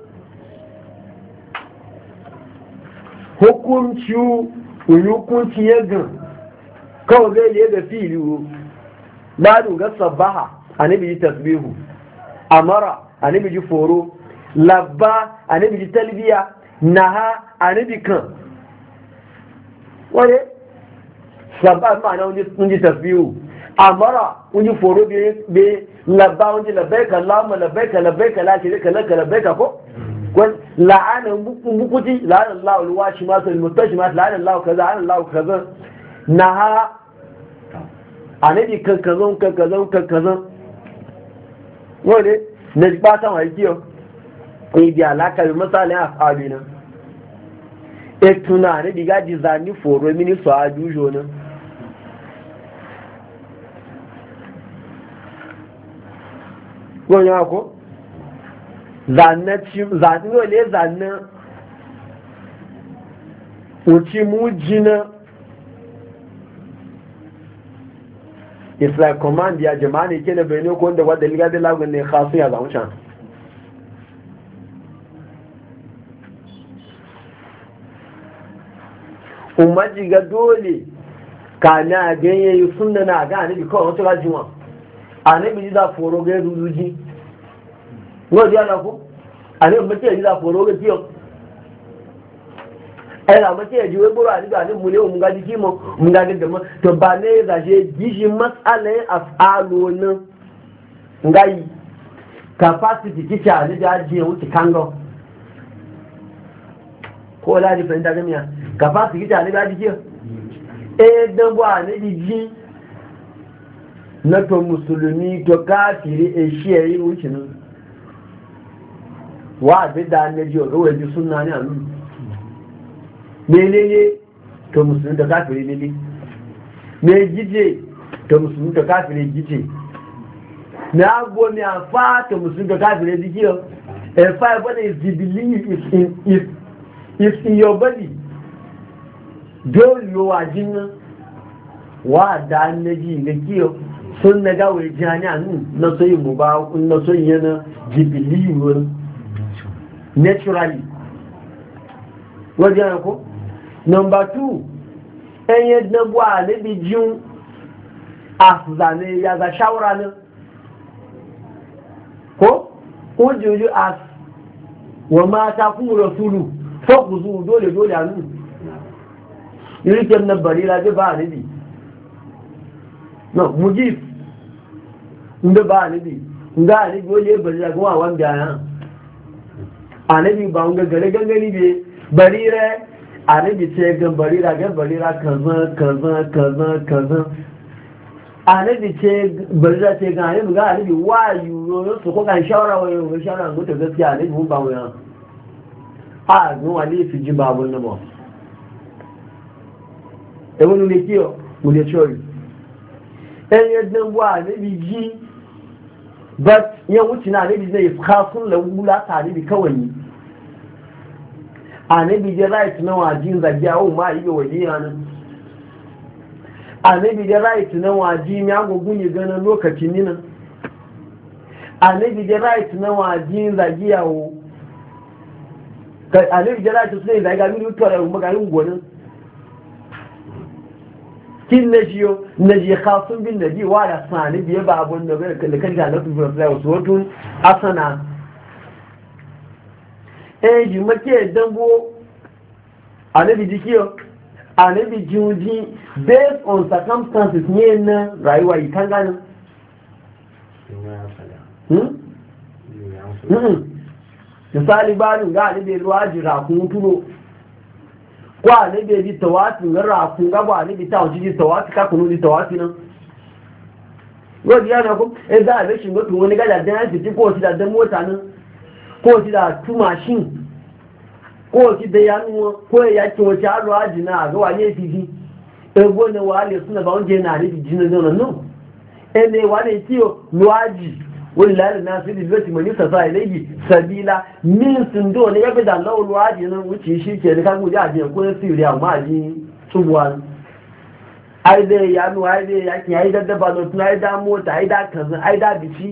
hukunci hukunci ya gan kawai zai ne da fili ba ga sabaha a nabi ji tasbihu amara a nabi ji foro labba a nabi ji talbiya naha a nabi kan wani sabaha ma'ana wani ji tasbihu amara wani foro bai labba wani labbaika lama labbaika labbaika la shirika laka labbaika ko kwan la'ana bukuti la'ana Allah alwashi masu almustashi masu la'ana Allah kaza la'ana Allah kaza naha anabi kankazon kankazon kankazon wani na batan haikiyar ne bi alaka bi misali a fabi nan e tuna ne diga di zani foro mini so ajujo nan wani ako zanen wale zanen uci mujina it's like command ya jama'a ne ke da bayani ko wanda wadda liga da lagun ne khasu ya zamu can umaji ga dole ka na ganye yi sunna na ga ne bi kawai wato rajuwa anabi ji da foro ga rujuji wọ́n di àlàfo àní ọmọdé ẹ̀jí la fọ̀rọ̀ orí tí ọ ẹ̀rọ àmọ́dé ẹ̀jí wé gbọ́rọ̀ àdígbà ní múlé òmùgájí kí mọ́ òmùgájí gẹ̀mọ́ tó bá ní ìrìnàṣẹ́ jíṣi mọ́sálẹ̀ àfààlò náà nga yìí capacity kíkà àdígbà jí ẹ̀wọ̀n ti kángọ́ kó láti fẹ́ níta gẹ́mìíà capacity kíkà àdígbà jí kí ọ ẹ̀ẹ́dẹ́gbọ́ àdígbà jí náà tó mùsùlùmí tó káàkiri èṣí ẹ̀rí wùchìnú wa abin da an yaji wa waje suna ne a nuna menene to musulun da kafiri ne me gije to musulun da kafiri gije na agbo mi afa to musulun da kafiri dikiyo a fire body is the belief is in is, is in your body dole yo wajin wa da an yaji ga kiyo sun na gawo jani a nuna na soyi mu ba na soyi yana jibili wurin naturally wajen ko number two ẹyẹ dánbọ́ àlébi jíun àfùzàní yàzà ṣáwọ́ra ní kó ó jòjò as wọ́n máa ta fún rọ̀súlù fọ́kùsù dole dole àánú ìrìkẹ́ na barira jẹ́ bá àlébi no mujib ndé bá àlébi ndá àlébi ó lé barira gún àwọn bí àyàn anabi ba nga gare gangani be barira anabi ce ga barira ga barira kaza kaza kaza kaza anabi ce barira ce ga anabi ga anabi wayu yo su ko kan shawara wayo ga shawara go to gaskiya anabi mun ba mu ya a no wali fi ji ba bun nabo e wonu ne kiyo mu le chori en yaddan wa anabi ji but yan wuce na anabi zai khasun lawula ta anabi kawai anabi da right na wajin zagiyawo ma yi waje nan anabi da right na waji mi agogun yi ganin lokacin nina anabi da right na wajin zagiyawo anabi da right sai zaga mi mutuwa da magarin gonin kin na jiyo na ji khasun bin nabi wa da sani biye ba abun da bai kan da lafi da wasu wato asana eh ji make dambo anabi dikiyo anabi juji based on circumstances ne na rayuwa yi kan ganin hmm hmm misali bani ga anabi ruwa jira kun tuno kwa anabi di tawati ngara kun ga ba anabi ta wuji tawati ka kunu di tawati nan wadi yana ko eh da be shi mutu wani ga da dan ti ko ti da dan mota nan ko ti da tu machine ko ki da yanu ko ya ki wace aro ajina ga wale fifi ego ne wale suna ba wanda yana da jinin nan no ene wale tiyo luaji wallahi na su dilbati mani sasa ilayhi sabila min sun do ne yabe da lawo luaji nan wuce shi ke da kagu da ajin ko sirri amma ji tubuwan ai dai ya nu ai dai ya ki ai da ba no tun ai da mota ai da kan ai da bici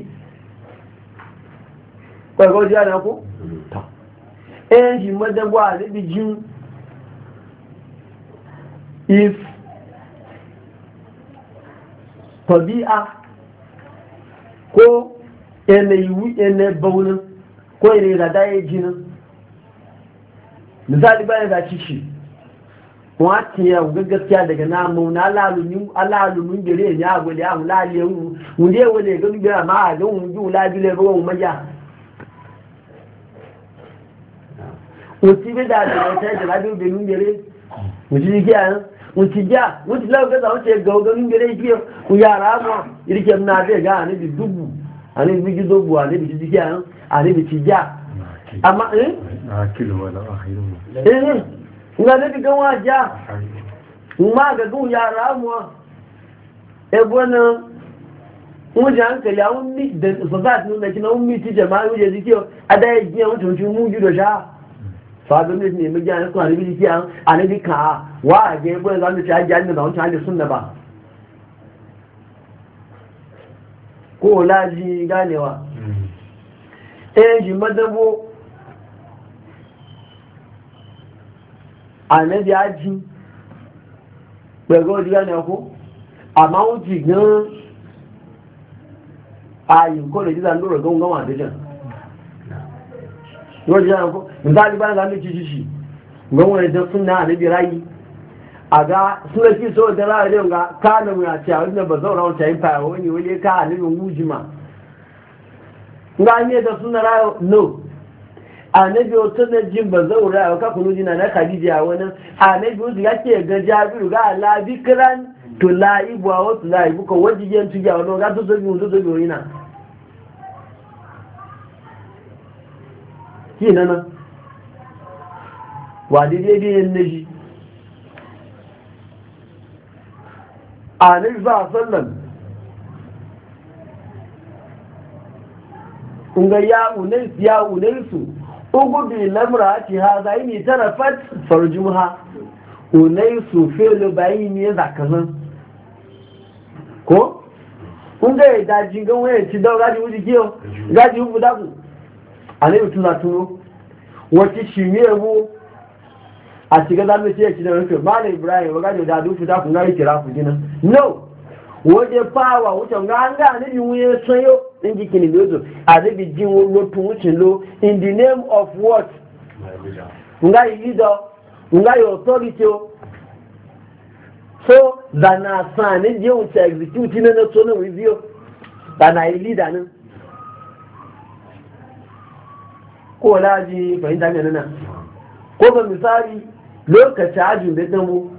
ko go ji ana ko ta eh ji madan wa da bijin if tabi'a ko ene yi ene baunin ko ene da daya jinin misali bayan da cici wati ya ga gaskiya daga namu na lalumin alalumin gare ne a gole am laliye mu je wale ga gura ma ga mu ju labile ba mu maja o ti be da da ta da labi be mun gare mu ji ga mu ti ja mu ti lawo ga za ce ga ga mun gare ki ku yara mu irke na be ga ne bi dubu ani bi gido bu ani bi ji ga ani bi ti ja amma eh a kilo wala ahiru eh nga ne bi gan waja ma ga gun yara mu e bona mu jan ka ya un mi da society ne kina un mi ti jama'a mu je dikiyo ada ya ji mu tun mu ju do sha fa do ne ne mu jan ko ani bi dikiya ani bi ka wa ga bo zan ta ja ne da on ta ne sunna ba ko laji ganewa eh ji madabo ànẹ́bí ájí pẹ̀lú ọdíyá ní ọkú àmá ó jì gan ààyè kó lè jíta lóòrò gan gan wà dẹ́jẹ̀ wọ́n jíta ọkú ìbáàlì bá ń lámé jí jíṣì gan wọ́n ẹ̀dẹ́ fún náà ànẹ́bí ráyí àgá súnlẹ̀ kí sọ ọdẹ́ láàrẹ́ ọ̀gá káàlù àti àwọn ìdílé bàzọ́ ọ̀rọ̀ ọ̀tẹ̀ ìpà ẹ̀wọ̀n ni wọlé ká ànẹ́bí wújìmá nga ní ẹ̀dẹ́ fún náà no annabi wato na jin ba zaura a kakunu jina na khadija wani annabi wato ya ke ga jabiru ga ala bikran to laibu a wasu laibu ko wajigen tuja wani ga to sobi mutu sobi wani na ki nana wa daidai biyan na shi annabi ba sallan kunga ya unai ya unai su ugu bi lamra ci ha zai ni tarafat farjumha unai su felu bayi ne zakazan ko kunga ya daji gan waya ci daura gaji wuji kiyo gaji hu da ku ane mutu na tuno wati shimiyebu a shiga zamu ce ci da rufe malai ibrahim wa gaji da dufu da kun ga kira ku gina no waje fawa wucin ga an ga ne bi wuye sayo in ji kini lozo a zai jin lotun wucin lo in the name of what nga yi leader nga yi authority so zana san ne je wuce execute na na so na review zana yi leader nan ko laji fahimta ne nan ko ba misali lokacin ajin da damu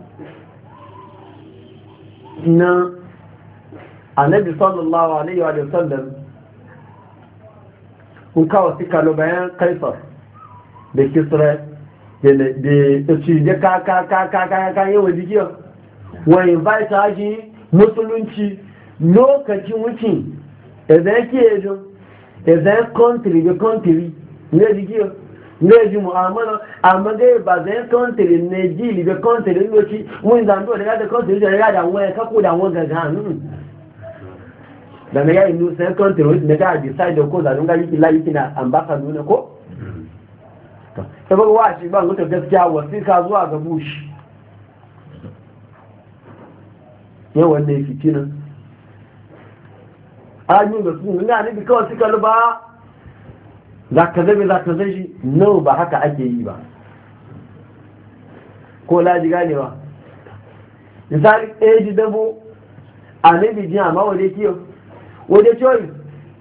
na annabi sallallahu alaihi wa sallam kun kawo suka lo bayan kaisar da kisra da ci da ka ka ka ka ka ka yawan jikiyo wa invite haji musulunci lokacin wucin idan yake yajo idan country da country ne jikiyo ne ji mu'amala amma dai ba zai country ne ji da country ne ci mun zan do da country da da wani ka ko da wani gaga da na yayin nusa country wani na ga decide ko da dunga yiki la yiki na ambassador ne ko to saboda wa shi ba mutu gaskiya wasika zuwa ga bush ne wanda yake kinan an yi da su ina ne bi kawai suka ba za ka zabe za ka zai shi no ba haka ake yi ba ko laji ganewa misali ɗaya ji dabo a ne bi jiya ma wadda kiyo wadda choice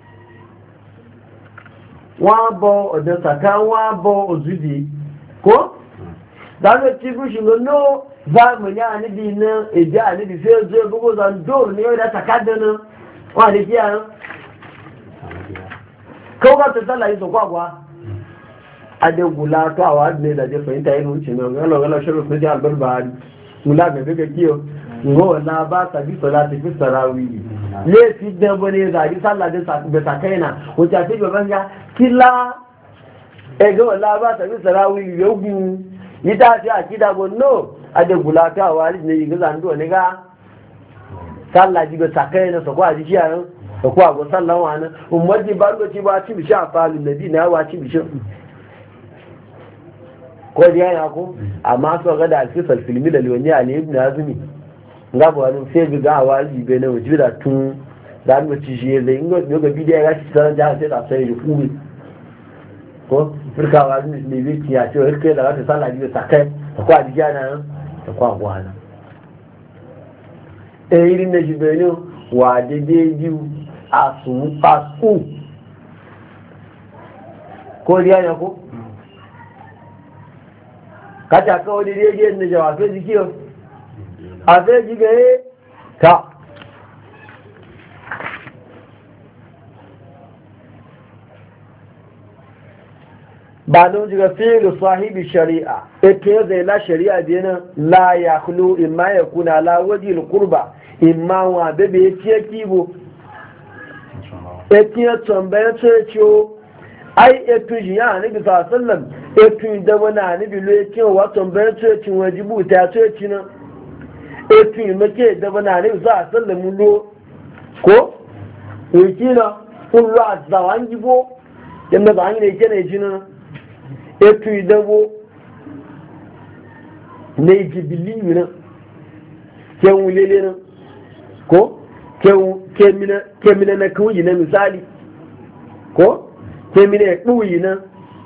wọ́n bọ ọ̀dọ̀ sàká wọ́n bọ òzúdì kó dáadọ́ tí gúúsù ló ní záàmù ní àníbi iná èdè àníbi fẹ́ ojú gbogbo zandóòrù ní ọ̀dá sàká dáná wọ́n àdé kí àrùn kọ́wọ́ tó sálà yìí sọ̀kọ́ àgbà ade gula to awa ne da je fahimta yin wuce ne ga lo ga shiru sun ji albar bahari gula ga ga kiyo ngo na ba ta bi salati fi sarawi le fi da bane za ji sallah da sa da sakaina wuce ta bi banga kila e ga la ba ta bi sarawi yogu ita ce akida gonno ade gula to awa ne ga zando ne ga sallah ji ga sakaina so ko a ji ciyayin da kuwa ga sallan wani umarji ba lokaci ba ci bishi a falin nabi na yawa ci bishi ko da yana ko amma so ga da alfisal filmi da liwani a ne ibn azumi nga ba wani sai bi ga hawa jibe na wajibi da tun da an ci shi zai ingo ga bidiyo ga shi sanar da sai da sai da kuma ko furka wa ne ne bi ya ce wai kai da wata sallah ji ta kai da kwa ji yana da kwa gwana eh irin da jibe ne wa daidai biyu àsùnpasù kó rí ẹyàn kó kàtàkọ́ onírí ẹgbẹ́ ìnìyàn àfẹ́jì kí o àfẹ́jì gẹ̀ẹ́ ta ba don jiga fi'lu sahibi shari'a ake zai la shari'a biyana la ya khulu imma yakuna la waji al-qurba imma wa bebe yake kibo etiyan tambayar cewa ai etu jiya ne bisa sallam etu da wani ne bilo yake wa tambayar cewa wajibu ta cewa nan etu make da wani ne bisa sallam lo ko yake kullu azwan jibo yanda ba ne yake ne jina etu da wo ne jibili ne ke wulele ne ko kemina na kawai na misali ko kemina ya ɗuyi na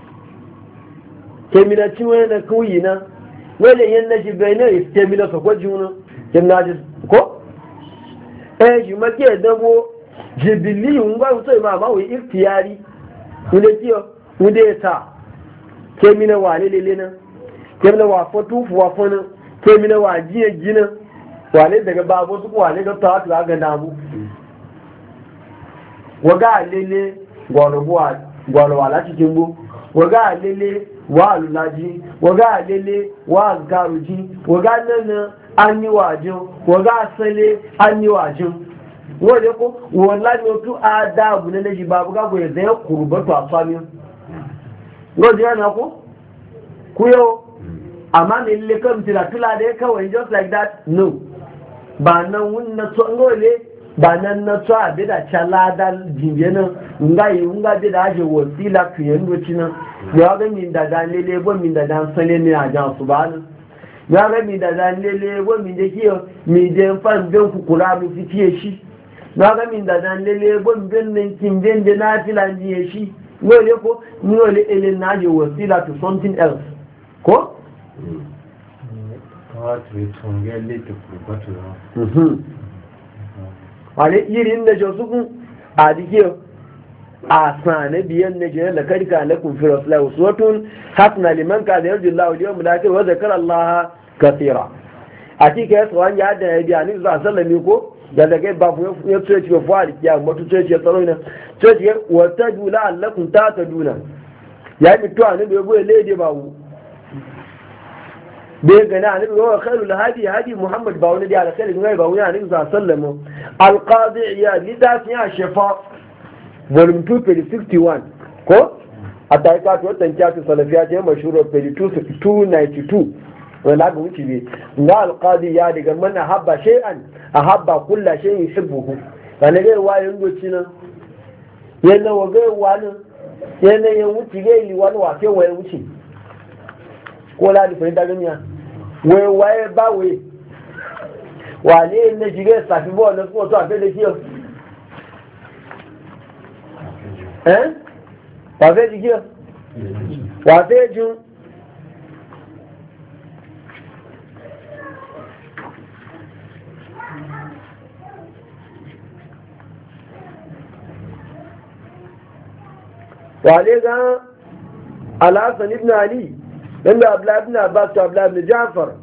kemina ciwo na kawai na wale yin na shi bai na kemina ka kwaji wuna kemina ji ko eh shi make dabo jibili yun ba wuce ma ma wai iftiyari wunde kiyo wunde ta kemina wa lele na kemina wa fotufu wa fona kemina wa jiye gina wale daga babu su wale ga tawa tuwa ga namu waga alele gwarawa la cikin bu waga alele wa alulaji waga alele wa algaruji waga nana an yi wajin waga asale an yi wajin wale ko wala ne otu adabu na naji babu ga goye zai kurbatu a sami wale yana ko kuyo amma ne lele kan tila tula da ya kawai just like that no ba nan wunna so ngole ba nan na so abi da chala da jinje nan ngai unga bi da aje wasila kiyen doci nan ya ga min da dan lele bo min da dan sale ne a jan subhana ya ga min da dan lele bo min de kiyo mi de fan ben ku kula mi fitiye shi ya ga min da dan lele bo ben nan kin ben de na filan jiye shi ngole ko ngole ele na aje wasila to something else ko wale irin da josu a dike a sane biyan na jiyan da karka na kunfi rasuwa wasu watun hasna liman ka da yarji Allah waliyan mulaki wa zakar Allah kasira a cikin ya tsawon ya da ya biya ni za a sallami ko da daga ba ya tsoye ce fuwa da kiya mutu tsoye ce tsaro ne tsoye ce wata dula allakun ta ta duna ya yi mutuwa ne bai goye lede ba wu bai gani a nabi wa khairul hadi hadi muhammad ba wani da alkhairi ne ba wani annabi sallallahu alqadi ya lidafi ya shafa volume two page sixty-one ko a taika to tankiya to salafiya ce mashhuro page two ninety-two wala ga wuce ne ga alqadi ya daga mana habba shay'an ahabba kullu shay'in yuhibbuhu kana ga wayin doci nan yana wa ga wani yana ya wuce ga yi wani wa ke waye wuce ko la di fahimta ganiya wai waye ba wai wane ne shige safi bo na kuma to a fede kiyo eh wa fede kiyo wa fede jun wale ga Al-Hasan ibn Ali dan Abdullah ibn Abbas to Abdullah ibn Ja'far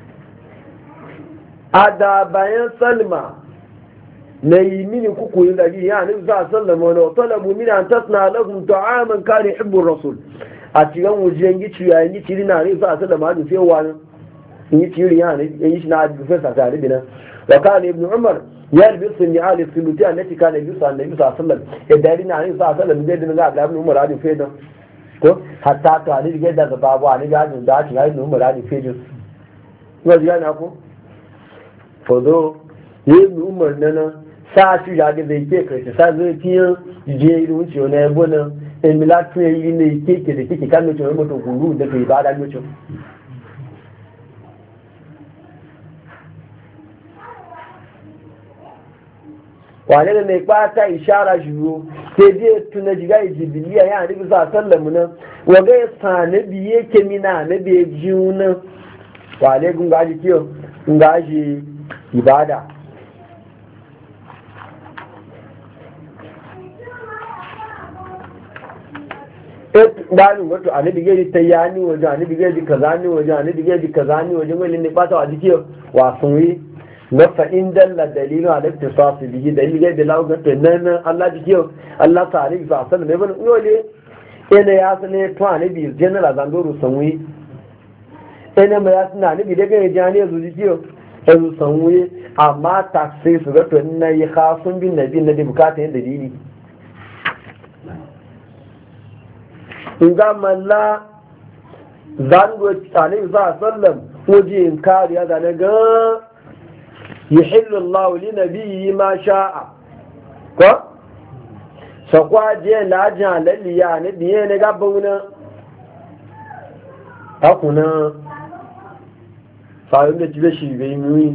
ada bayan Salma nayi mini kuku yin dagi ya ni za sallama wa talabu min an tasna lahum ta'aman kana yuhibbu ar-rasul a cikin wujiyan gici ya yi ciri na ne sa da ma dufe wani yi ciri ya ne yi shi na dufe sa tare da wa kana ibn umar ya bi sunni ali suluti annati kana bi sa annabi sallallahu alaihi wasallam idan na ne sa sallam da dinga ga ibn umar ali fe dan ko hatta to ali ga da babu ali ga da ta ibn umar ali fe jo ko ji na ko fodo ibn umar nana sa shi ya ga zai ke kai sa zai tiyan je irin ciwo na yabo nan emila tun yi ne keke da keke kan mutum mutum guru da kai ba da mutum wane da mai kwata ishara shiro sai je tuna jiga jibiliya ya nufi sa sallamu nan waga ya sani biye kemina na biye jiyu nan wane gun gaji kiyo gun gaji ibada ɗanin wato a nabi gaji ta yani waje a nabi gaji kaza ne waje a nabi gaji kaza ne waje wani ne ɓata wa jiki wasan yi na fa'in dalla dalilin halittar sasu biyi dalilin gaji lagun gato nan Allah jiki Allah ta halittar sa sanar mai bane yole ina ya sane to a nabi general zandoro sanwi ina mai ya suna nabi daga ya jani ya zuji kiyo ya zu sanwi amma taksai su gato na yi khasun bin nabi na da bukata yin dalili nga malla zango tsane za sallam waje in kariya da na ga yuhillu Allah li nabiyyi ma sha'a ko sakwa je la jan laliya ne biye ne ga bauna hakuna fayu da jibe shi bai mui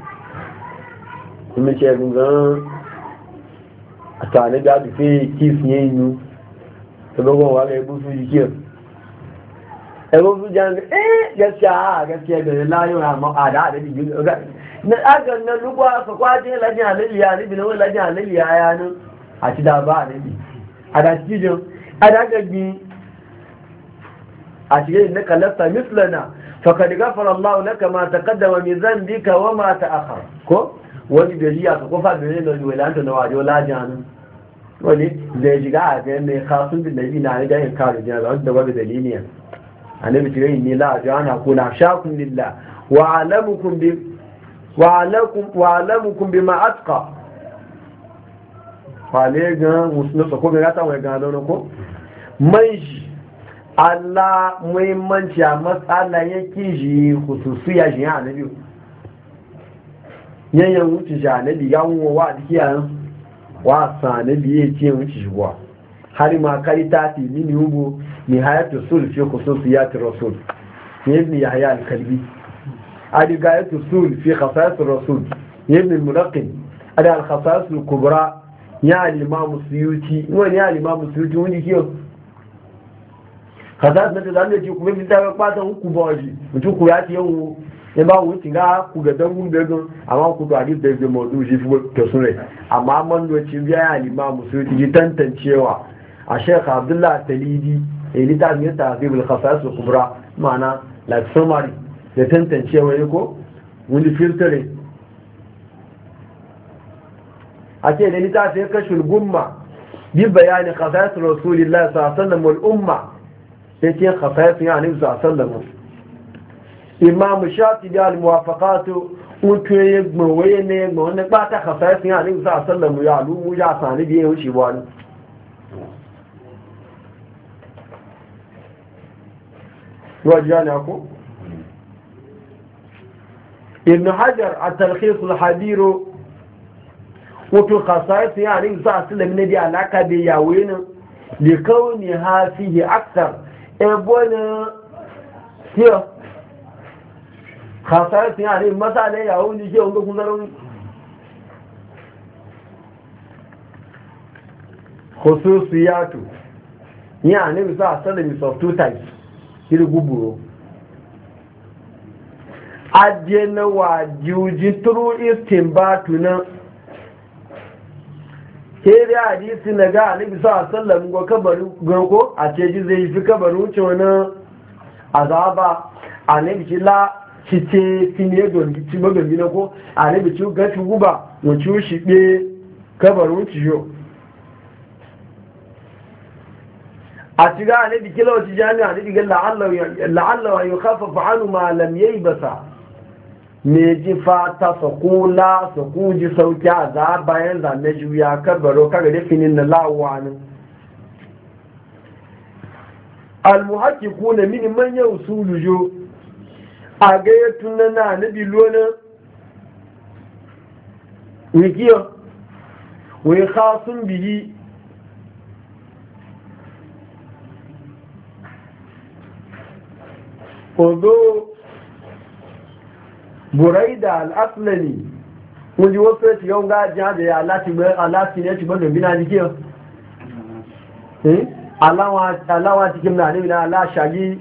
kuma ce gunga atane ga bi fe kif ne yu tsogon wa ga ibu su jikiyar ebe su jan eh gaskiya gaskiya da layo na ma'ada da biyu na agan nan lugwa su kwaje lajin haliliya ne bi na wani lajin haliliya ya nan a ci da ba ne bi a da cikin a da gaggi a cikin na kalasta mislana faka da gafara Allah laka ma taqaddama min dhanbika wa ma ta'akhkhara ko wani gariya ka kofa da ne da walanta na wajo lajin wani zai shiga a ga mai khasun bin nabi na riga yin kare jiya da wanda babu daliliya annabi ce yi la ajana kuna shakun lillah wa alamukum bi wa alakum wa alamukum bima atqa fale ga musulmi ko ga ta wai ga don ko mai Allah muhimmanci a matsala yake ji khususiya ji annabi yayin wuce ji annabi ya wuwa wa dikiyan wasa na biye ce wuce shigowa har ma kari ta fi mini hugu ni hayatu sul fi khususiyati rasul ibn yahya al-kalbi adi gayatu sul fi khasa'is rasul ibn al-mulaqqin ada al-khasa'is al-kubra ya al-imam suyuti wani ya al-imam suyuti wani kiyo khasa'is na da ne ji kuma bin ta ba ta hukku ba waje mutu ku ya ci yau ne ba wuce ga ku ga dangun begun amma ku da hadis da yake mawdu shi fi to sunai amma man doci biya ya limamu su ji tantancewa a Sheikh Abdullah Talidi eh litan ya ta'zib al-khasa'is al-kubra ma'ana like summary da tantancewa ne ko wani filtre ake da litan ya kashul gumma bi bayani khasa'is Rasulillah sallallahu alaihi wasallam wal umma sai ce khasa'is ya annabi sallallahu alaihi wasallam imam shafi da al-muwafaqatu untuye yegmo waye ne yegmo wannan ba ta khasaya sun ali sa sallamu ya alumu ya sani biye wuce wani wajana ko ibn hajar at-talkhis al-hadir wato khasaya sun ali sa sallamu ne da alaka da yawena li kauni ha fihi akthar e bona hiyo khasaya sun yani masala ya wuni ke wanda kun zaro khususiyatu yani bisa salami of two types kiri guburo ajena wa juji turu istinbatu na kere hadisi na ga annabi sallallahu alaihi wasallam go kabaru go a ce ji zai fi kabaru ce wani azaba annabi ci la ci ce finye don ci magambi na ko annabi ci ga ci guba mu ci shi be kabaru ci yo a ciga ne bi kila wata jami'a ne diga la'alla wa yukhaffafu anhu ma lam yaybasa me ji fata su kula su kuji sauki a za bayan zane juya kabaro kaga da finin na lawa ne almuhaqqiquna min man yusulu jo a ga yatun na nabi lona wikiyo wa khasun bihi odo buraida al-aslami wọ́n wasu ya yau ga jihar ya aláti ne ṣùgbọ́n da bina jíkẹ́ aláwọ̀ cikin na níbi na aláṣàgí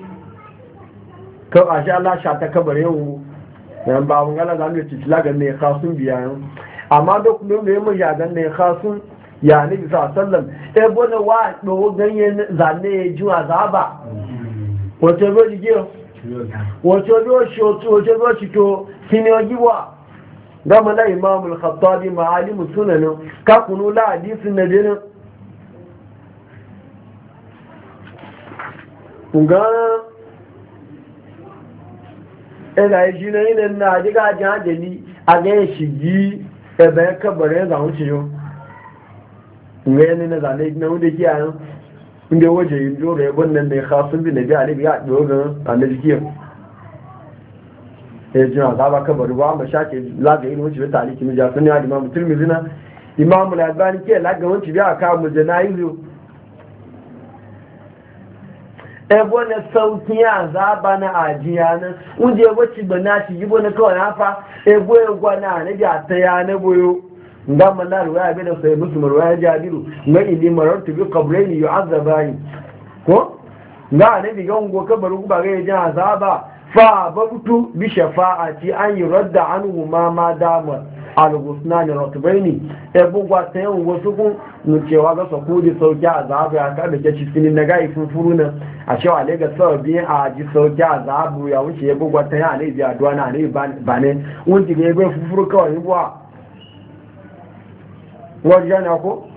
aláṣà ta kabar yau yan ba wọn gana zama ci tilagar ne kasun biya yau amma dokunan da ya mun yagan ne kasun ya ne bisa sallam ebo na wa ɗogo ganyen zane ya juwa zaba wata ro jíkẹ́ wata ro shi wata ro shi to siniyoyi wa gama na imamul khattabi ma'alimu sunanin kakunu la hadisin na jinin ga ina yi shi na yinin na jiga jihajali a ga yin shigi ebe ya kabarin zaun ce yau ga yanin na zane na wunde kiyayen inda waje yin joro ya gwannan da ya khasun bi na biya alibi ya ɗogon a na jikiyar ya ji na zaba kabaru ba ma shake lagayin wuce bai taliki mu ja sun ya imamu tirmidhi imamu al-albani ke lagayin wuce bai aka mu janaizu e bona sauki ya zaba na ajiya nan unje wacce bana shi yi bona kawai hafa e boye gwana ne da ta ya na boyo ngam na ruwaya bai da sai musu ruwaya jabiru ma ili marartu bi qabrayn yu'azzabani ko ga ne diga ngo kabaru ba ga ya azaba fa babutu bi shafa'ati an yuradda anhu ma ma dama al-husnani ratbaini e bugwa tayin wasu kun nu cewa ga sako di sauki azabu ya kada ke cikin na ga ifufuru na a cewa le ga sabi a ji sauki azabu ya wuce e bugwa tayin ale bi adwa na ale ba ne wunti ga ga fufuru kawai bwa wajana ko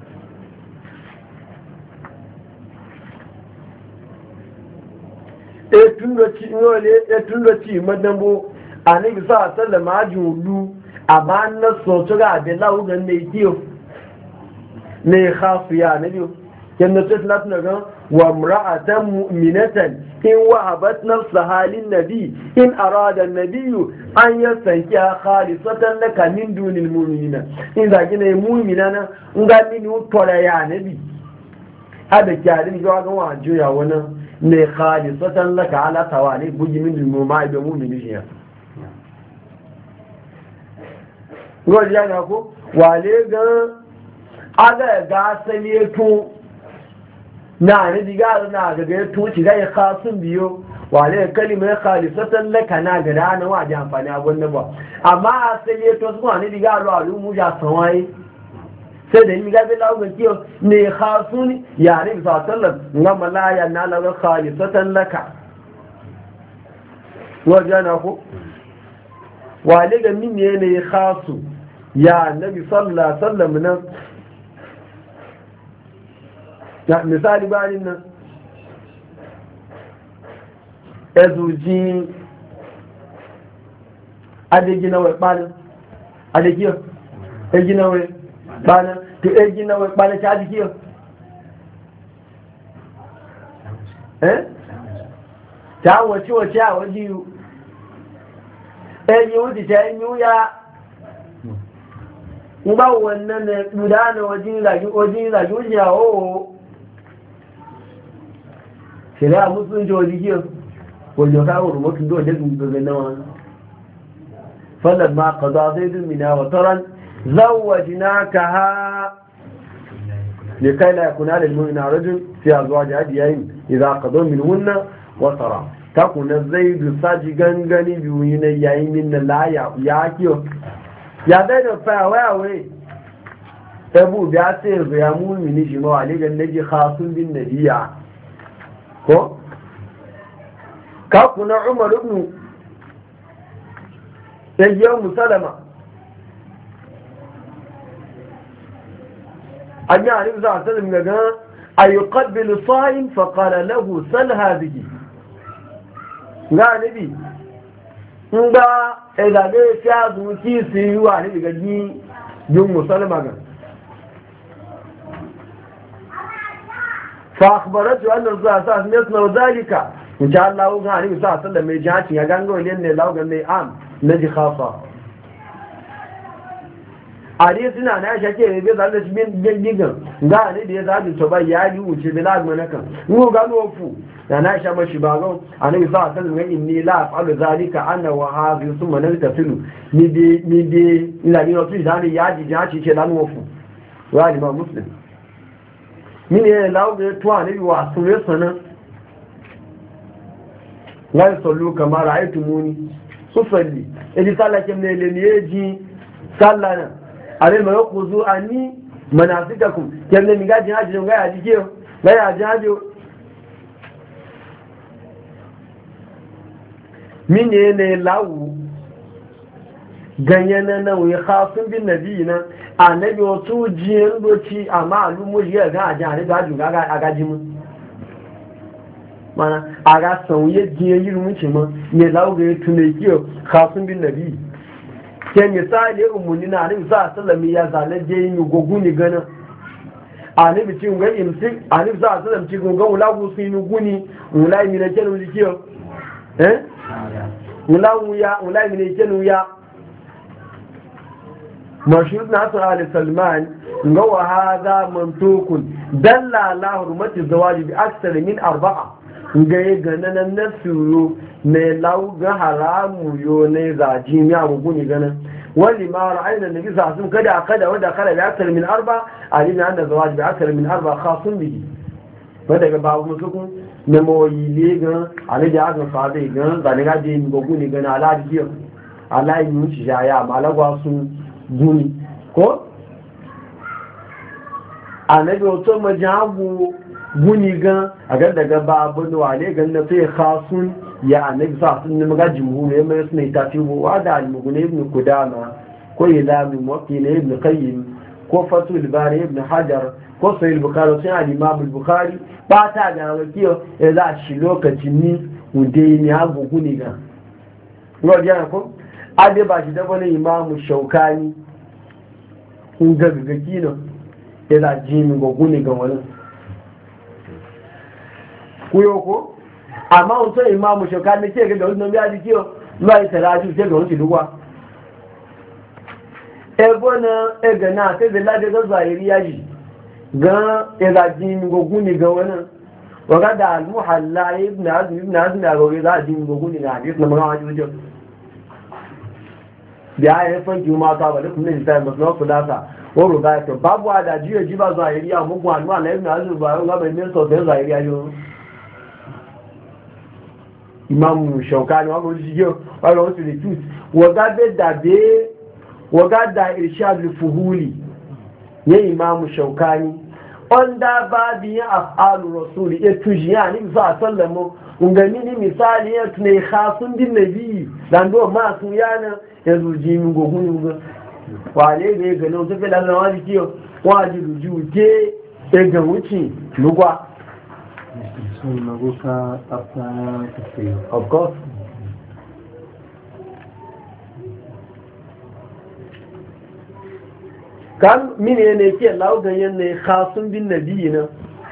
etun da ci madambo a ne bisa a sallama ajin hudu a ba na sotu ga abin laugan ne kiyo ne khasu ya na biyu yadda ce suna suna gan wa mura'atan mu'minatan in wahabat nafsa halin nabi in arada nabiyu an yi sanki a khalisatan laka min dunil mu'minina in zagi na yi mu'mina na in ga mini utora ya nabi hada kyarin jawa gan wa juya wani ne khalisatan laka ala tawali buji min al-mu'min bi mu'min shi gori yana ko wale ga aga ga sale to na ne diga na ga ga to ci ga khasun biyo wale kalimar khalisatan laka na ga da na waje amfani a wannan ba amma sale to su ne diga ro alu mu ja sanwai sai da yi gabi laugun kiyo ne khasun ya ne bisa sallar nga malaya na laga khalisatan laka wajen na ku wale ga min ne ne khasu ya nabi sallallahu sallam nan ya misali bayanin nan ezuji adegina wai balin adegiyo egina wai bana to eji na bana ta ji kiyo eh ta wace wace a waji yu eji wuce ta yi ya ba wannan ne guda na wajen zagi wajen zagi wuce a oo shirya musulunci wajen kiyo wajen kawo rumotun do da gugu na wani fallar ma ka za zai dumina wa taron زوجناكها لكي لا يكون على المؤمن رجل في أزواج أديين إذا قضوا منهن وطرا تكون الزيد ساجي غنغني بيوين يعين من لا يأكيو يا بين فاواوي أبو بياسير يا مؤمن جماعة عليك النبي خاص بالنبي كو كاكونا عمر بن يوم سلمة an yi hannun za a sanin gaga أيقبل الصائم فقال له سل هذه قال نبي nga ezage fiazu ki siwa ni daga ji jin musulma ga fa akhbaratu anna rasul sallallahu alaihi wasallam zalika insha Allah ga ni sallallahu alaihi wasallam mai jaci ya gango ne lawo ga mai am naji khafa ari suna na shake ne bai zalla shi bin digan ga ne da ya zabi to ba ya yi wuce bilag manaka ngo ga no fu da na sha mashi ba ga annabi sa sallallahu alaihi inni la afalu zalika ana wa hadhi thumma nagtasilu ni de ni de ila ni no tu dani ya ji ja ci ce dan wo fu wa ni ma muslim min ne lawo ga to annabi wa sure sana la sallu kama ra'aytumuni susalli idi sallake ne le ne ji sallana ale ma yakuzu ani manasikakum kemne mi gaji haji nga ya jiyo nga ya jajo mine ne lawu ganyana na wi khasun bin nabiyina annabi wato jiyan doci amma alumu ya ga ajan ne ga juga ga agaji mu mana aga sauye jiyan yiru mu ce ma ne lawu ga tunai kiyo khasun bin nabi ke misali umuni na nabi sa sallami ya zale je yi gogu ni gana anabi ci ga imsi anabi sa sallam ci gogu wala gu su yi guni wala mi na kenu dikiyo eh wala wuya wala mi ne kenu ya mashhur na sa ali salman ga wa hadha mantukun dalla ala hurmati zawaji bi aksar min arba'a ga ya gana nan na suro mai lauga haramu yo ne zaji mi abu guni gana wani ma ra'ayna nabi sa sun kada kada wanda kada bi akthar min arba alina anna zawaj bi akthar min arba khasun bihi wanda ga babu musu ne moyi le ga ale da ga fa dai ga da ne ga je mi guni gana ala di ala yi shi ya ma lagwa sun guni ko anabi oto majabu guni gan a ga daga babu da wale gan na sai khasun ya annabi sa sun nemi ga jumhur ya mai suna tafi wa da al-mughni ibn qudama ko ilami muwakkil ibn qayyim ko fatul bari ibn hajar ko sahih bukhari sai al-imam al-bukhari ba ta ga wakiyo ya za shi lokacin ni wunde ni hagu guni gan ngo ya ko ade ba shi da wani imam shaukani kun ga ga kino ya za ji mi go guni gan wani kuyo ko amma o so imamu shoka ne ke ga no mi adi ki o mai taraju se go ti duwa e bona e ga na se bela de ga zahiri yaji ga e ga jin go guni ga wannan wa ga da al muhalla ibn azm ibn azm ga ga jin go guni na hadis na magana ji wuce da ya fan ki ma ta ba da kuma ne sai masu fulasa wa ruba to babu ada jiya ji ba zahiri ya mu gwan ma ibn azm ba ga bai ne so da zahiri yaji imamu shaukani wa ko jiyo wa ko to the truth wa ga be da be wa ga da irshad al-fuhuli ya imamu shaukani onda babi ya af'alu rasuli ya tujiya ni za sallamu ungani ni misali ya tunai khasun din nabi dan do ma sun yana ya zuji mi go hunu ga wale be ga no to fe lan wa dikiyo wa ji ruju ke e ga wuci lugwa. Of course. Kan mine ne ke laugayen ne khasun bin nabi na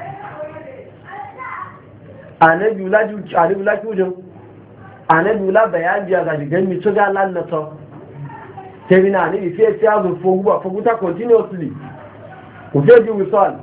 anabi ulaji anabi ulaji ujun anabi ula bayani ga digan mi to ga lannata terina ni fi fi azu fogu fogu ta continuously ku fe ji wisal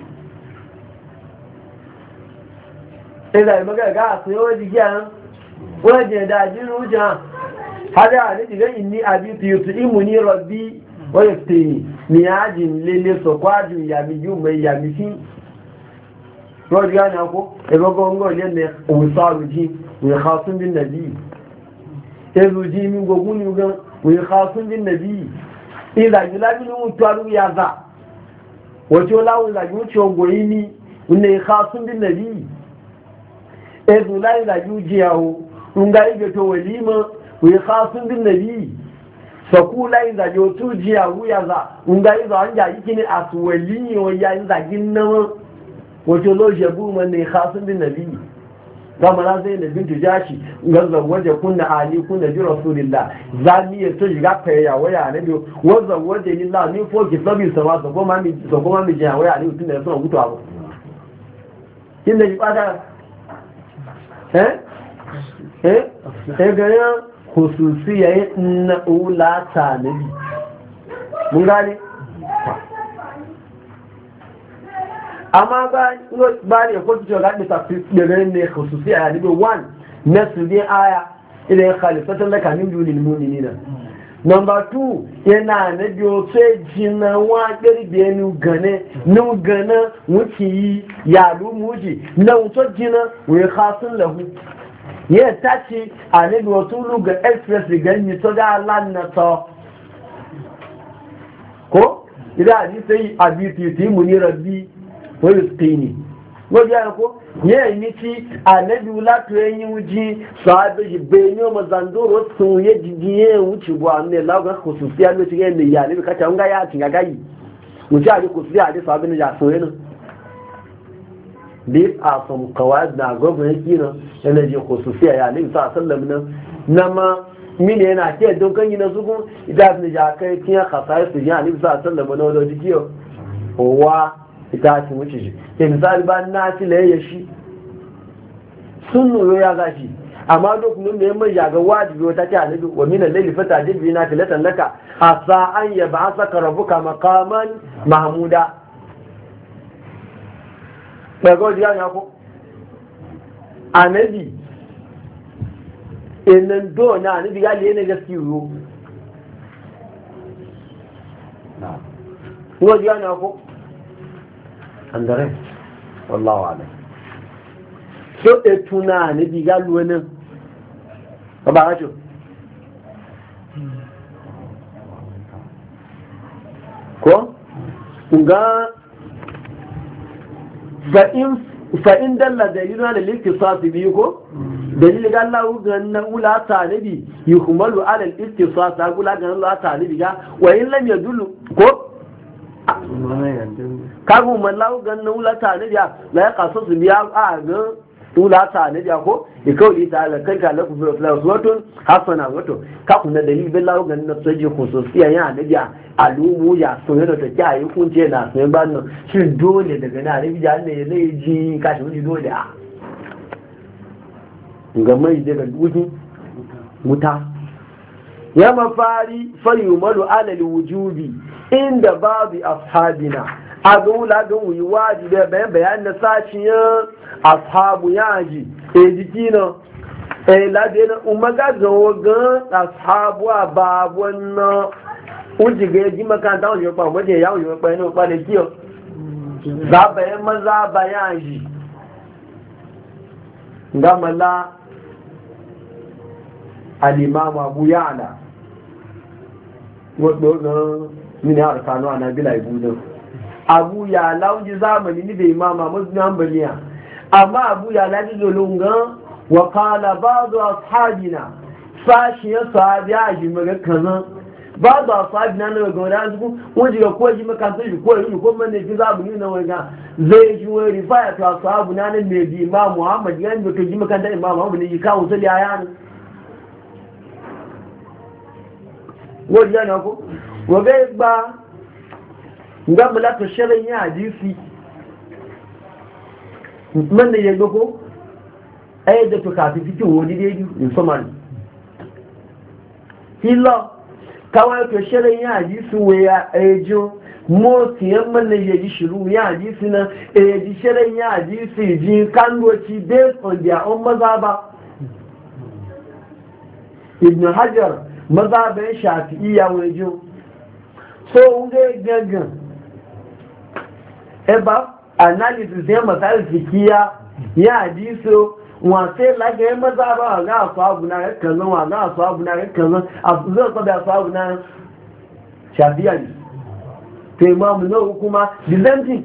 ẹgbà ìmọ́gá ẹ̀gá àti owó di kí àrán wọ́n jẹ́ ẹ̀dá àjírú jà hádá àríjì lẹ́yìn ní àbí tí ó tí ìmú ní rọ̀bí wọ́n yẹ̀ tèyìn ní àájì lélẹ̀ sọ̀kọ́ àjò ìyàmí yóò mọ ìyàmí sí rọ́dí á ní ọkọ́ ẹgbọ́gọ́ngọ́ ilẹ̀ òwúsọ́rù jí wọ́n ká sún bí nàbí ẹrù jí mi gbogbo ní gan wọ́n ká sún bí nàbí ìlàjì lábí ní wọ́n tó arú yàzà wọ́n tí ó láwọn ìlàjì ó tí ó gbò yí ní wọ́n ká sún bí nàbí ezu lai da yujiyawo nga ige to walima wi khasun bin nabi saku lai da yo tujiya wuya za nga izo anja yikini aswali o ya inza ginna wato lo jabu man ne khasun bin nabi kama na zai da bintu jashi gazan waje kunna ali kunna bi rasulillah zani ya to shiga kaya waya ne biyo wazan waje lillah ni fo ki sabi sama so kuma mi so kuma mi jiya waya ne tun da so gutu abu kin da ji bada eh eh eh ga ya khususiyya na ulata nabi mun gane amma ba ba ne ko tuce ga da da ne khususi a nabi one nasu din aya ila khalifatan laka min dunil mu'minina number two yana nabi o se jina wa gari nu gane nu gana wuci ya lu muji na wuto jina we khasun lahu ya tachi a nabi o tulu ga express gani to da Allah na to ko ila ji sai abiti ti muni rabbi wọ́n pè ní wọ́n jẹ́ ẹ̀kọ́ yẹ́ ẹ̀mí tí ànẹ́bí látò ẹ̀yìn wújí sọ abẹ́jì bẹ́ ní ọmọ zandoro tún yé jíjí yẹ́ ẹ̀hún ti wà ní ẹ̀láwọ̀ kò sùn sí àlọ́ ti yẹ́ ẹ̀mí ìyá níbi kájà ń gáyà àti gàgá yìí mo tí àdé kò sí àdé sọ abẹ́ni yà fún ẹ̀nà these are some kawai na gwamnati kí na ẹnẹ́jì kò sùn sí àyà níbi sọ àṣẹlẹ̀m náà nama mini yana ke don kan yi na zugun idan ne ja kai kiyan khasai su ya níbi sọ àṣẹlẹ̀m náà lọ jíjí wa ita ci wuce shi ke misali ba na ci laye shi sun nuro ya gashi amma dokunan da ya mai jaga wajibi wata ce annabi wa min al-layli fatajib na filatan laka asa an yab'athaka rabbuka maqaman mahmuda ba go diya ya ko annabi enan do na annabi ga le ne gaskiyo na ko diya na ko andare wallahu alam so etuna ne diga luwana ba ha jo ko nga fa in fa in dalla dalilun ala al-ittisas bi ko dalil ga Allah ga na ula ta nabi yuhmalu ala al-ittisas ga ula ga Allah ta nabi ga wa in lam yadullu ko kagu mallahu ganna ulata ne biya la ya kaso su biya a ga ulata ne biya ko e kawli ta ala kai ka laku fi wato hasana wato ka kun da dalil billahu ganna soji khususiya ya ne biya alumu ya so ne da kai kun ce na sai ban nan shi dole daga na ne biya ne zai ji ka shi dole a ga mai daga wuta wuta ya mafari fayyumalu alal wujubi inda babu ashabina a ga wula ga wuyi wajibi bayan bayan na sashiyan ashabu yaji e jiki na e lade na umaga ga wagan ashabu a babu wannan uji ga yaji makanta wajen kwa wajen ya wajen kwa yana kwa da kiyo za bayan maza bayan ji gamala al-imam Abu Ya'la wato ga mini har kanu ana bila ibudin Abu Ya'la unji zamani ni bai imama muslim hanbaliya amma Abu Ya'la ji zolunga wa qala ba'du ashabina sashi ya sahabi a ji maga kaza ba'du ashabina na ga wanda su unji ga koji makanta ji ko yi ko man ne ji zamani na wanga zai ji wani rifaya to ashabu na ne mai bi imam Muhammad yan da ji makanta imam Muhammad ne ji kawo sai ya wọ́n yá náà kó wọ́n bẹ́ gba ngámọ́lá tó ṣẹlẹ̀ ní àdífì mọ́nà yẹ gbogbo ẹ̀yẹ́dẹ̀ tó kàfí fi kí wọ́n dídé ní sọ́mọ̀lì kí lọ káwọn tó ṣẹlẹ̀ ní àdífì wẹ̀ ẹjọ́ mọ́ọ̀tì yẹn mọ́nà yẹ jí ṣìlú ní àdífì náà èdè ṣẹlẹ̀ ní àdífì jí kánúwẹ̀tì based on their own mazaba Ibn Hajar maza bai shafi iya wajo so wunga gangan eba analysis ya masal fikiya ya hadiso wa sai lage ya maza ba ga asabu na kaza wa ga asabu na kaza asu zai sabi asabu na shafiya ne to imamu na kuma dizanti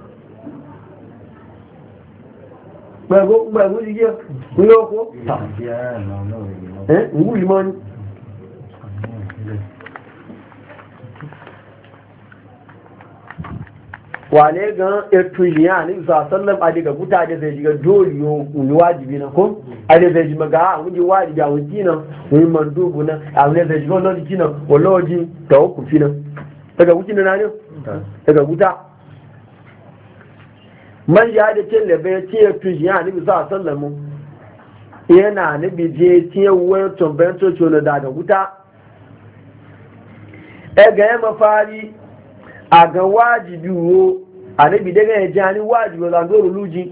gbẹ̀gbọ́ gbẹ̀gbọ́ jíjẹ́ ní ọkọ̀ ẹ̀ ń wù ìmọ̀ ní wale ga etujiya ne sa sallam a daga guta da zai jiga dole yo wajibi na ko a da zai jiga ga wani wajibi a wani na wani mandubu na a wani zai jiga wani na wani ta uku fi na daga guki na ne daga guta man ya da cin da bai ce etujiya ne sa sallam yana ne bi je ce wani tambayar coco na daga guta e ga ya mafari a ga wajibi wo annabi daga ya ji hani wajibi ga ndoro luji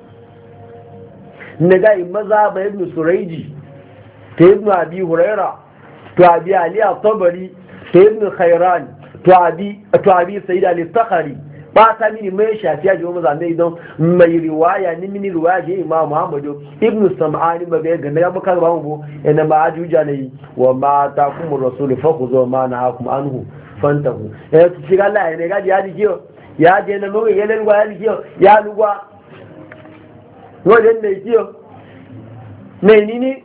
ne ga maza ba ibn suraiji ta ibn abi huraira to abi ali at-tabari ta ibn khairan to abi to abi sayyid al-takhari ba ta mini mai shafiya ji maza ne don mai riwaya ni mini riwaya ji imam muhammadu ibn sam'ani ba ga ga ya baka ba mu ina ma ajuja ne wa ma takum rasul fa khuzu ma na'akum anhu fantahu eh ci ga Allah ne ga ya ji kiyo ya je na mu ya len gwa ya ji kiyo ya lugwa no den ne kiyo ne ni ni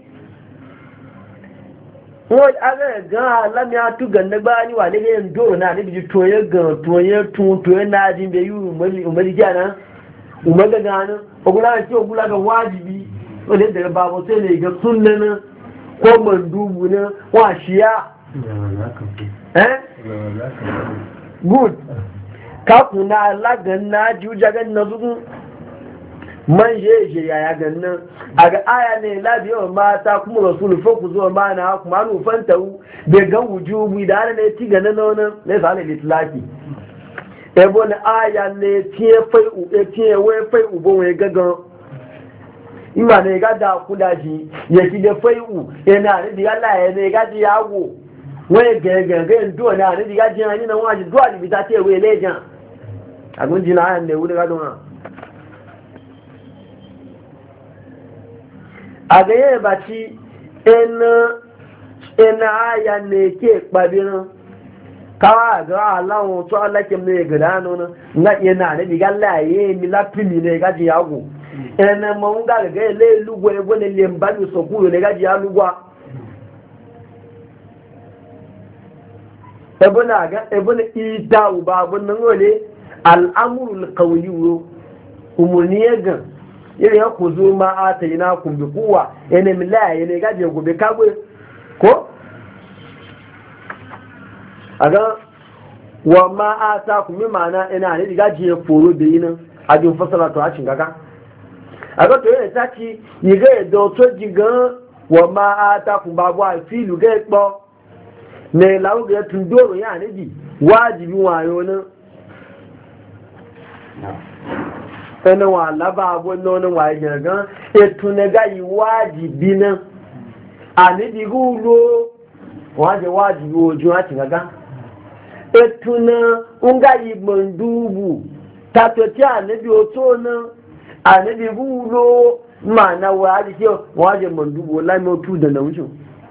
no aga ga lam ya tu ganna ba ni wa ne ga ndo na ne bi to ye ga to ye tu to ye na ji be yu umali umali jana umaga ga na ogula ci ogula ga wajibi o de da ba mo sai ne ga sunna ko mandubu na wa shiya eh good kakuna lagan na jujagan na zugun man je je yaya gannan a ga aya ne labiyo mata kuma rasulu fa ku zo ma na kuma nu fantahu be ga wujubi da ne ti ga nan nan ne sale litlaki e bon aya ne tie fai u e tie we fai u bo we gaga ima ne ga da ku da shi ya ti da fai u ina ne di Allah ne ga ji yawo we ga ga ga ndo na ne di ga ji ani na waji do ali bi ta te we lejan agun jina aya ne wu ga don agaye ba ci ina aya ne ke kpabirin kawa ga alawon to alakin ne ga dano na yana ne diga laye mi lapini ne gaji yago ina mun ga ga le lugo e bone le mbani so ku ne gaji alugwa ebona ga ebona ida uba bun nan wole al'amrul qawli umurniye ga yare ya ku zo ma a ta yi na kumbi kuwa yana milaya yana gaje gobe kagwe ko? a ga wa ma a ta kumbi mana yana ne gaje ya foro da yi nan a jin fasara to a cin gaga a ga to yana ta ci yi ga yadda wato jigan wa ma a ta kumbi abu a filu ga ya kpo na ilawu ga ya tundoro ya ne bi wajibin wayo nan ẹni wọn alábà abúlé ní wà ìjẹ̀gán ètò nẹgá ìwádìí náà ànídìgú ló wọ́n jẹ wádìí ojú láti gagá ètò náà ń gá ìgbọ̀ndúbù tàtò tí ànídìí òtó náà ànídìgú ló máa náà wọ́n á jẹ́ wọ́n jẹ gbọ̀ndúbù láìmọ́ òtú dànà wúṣù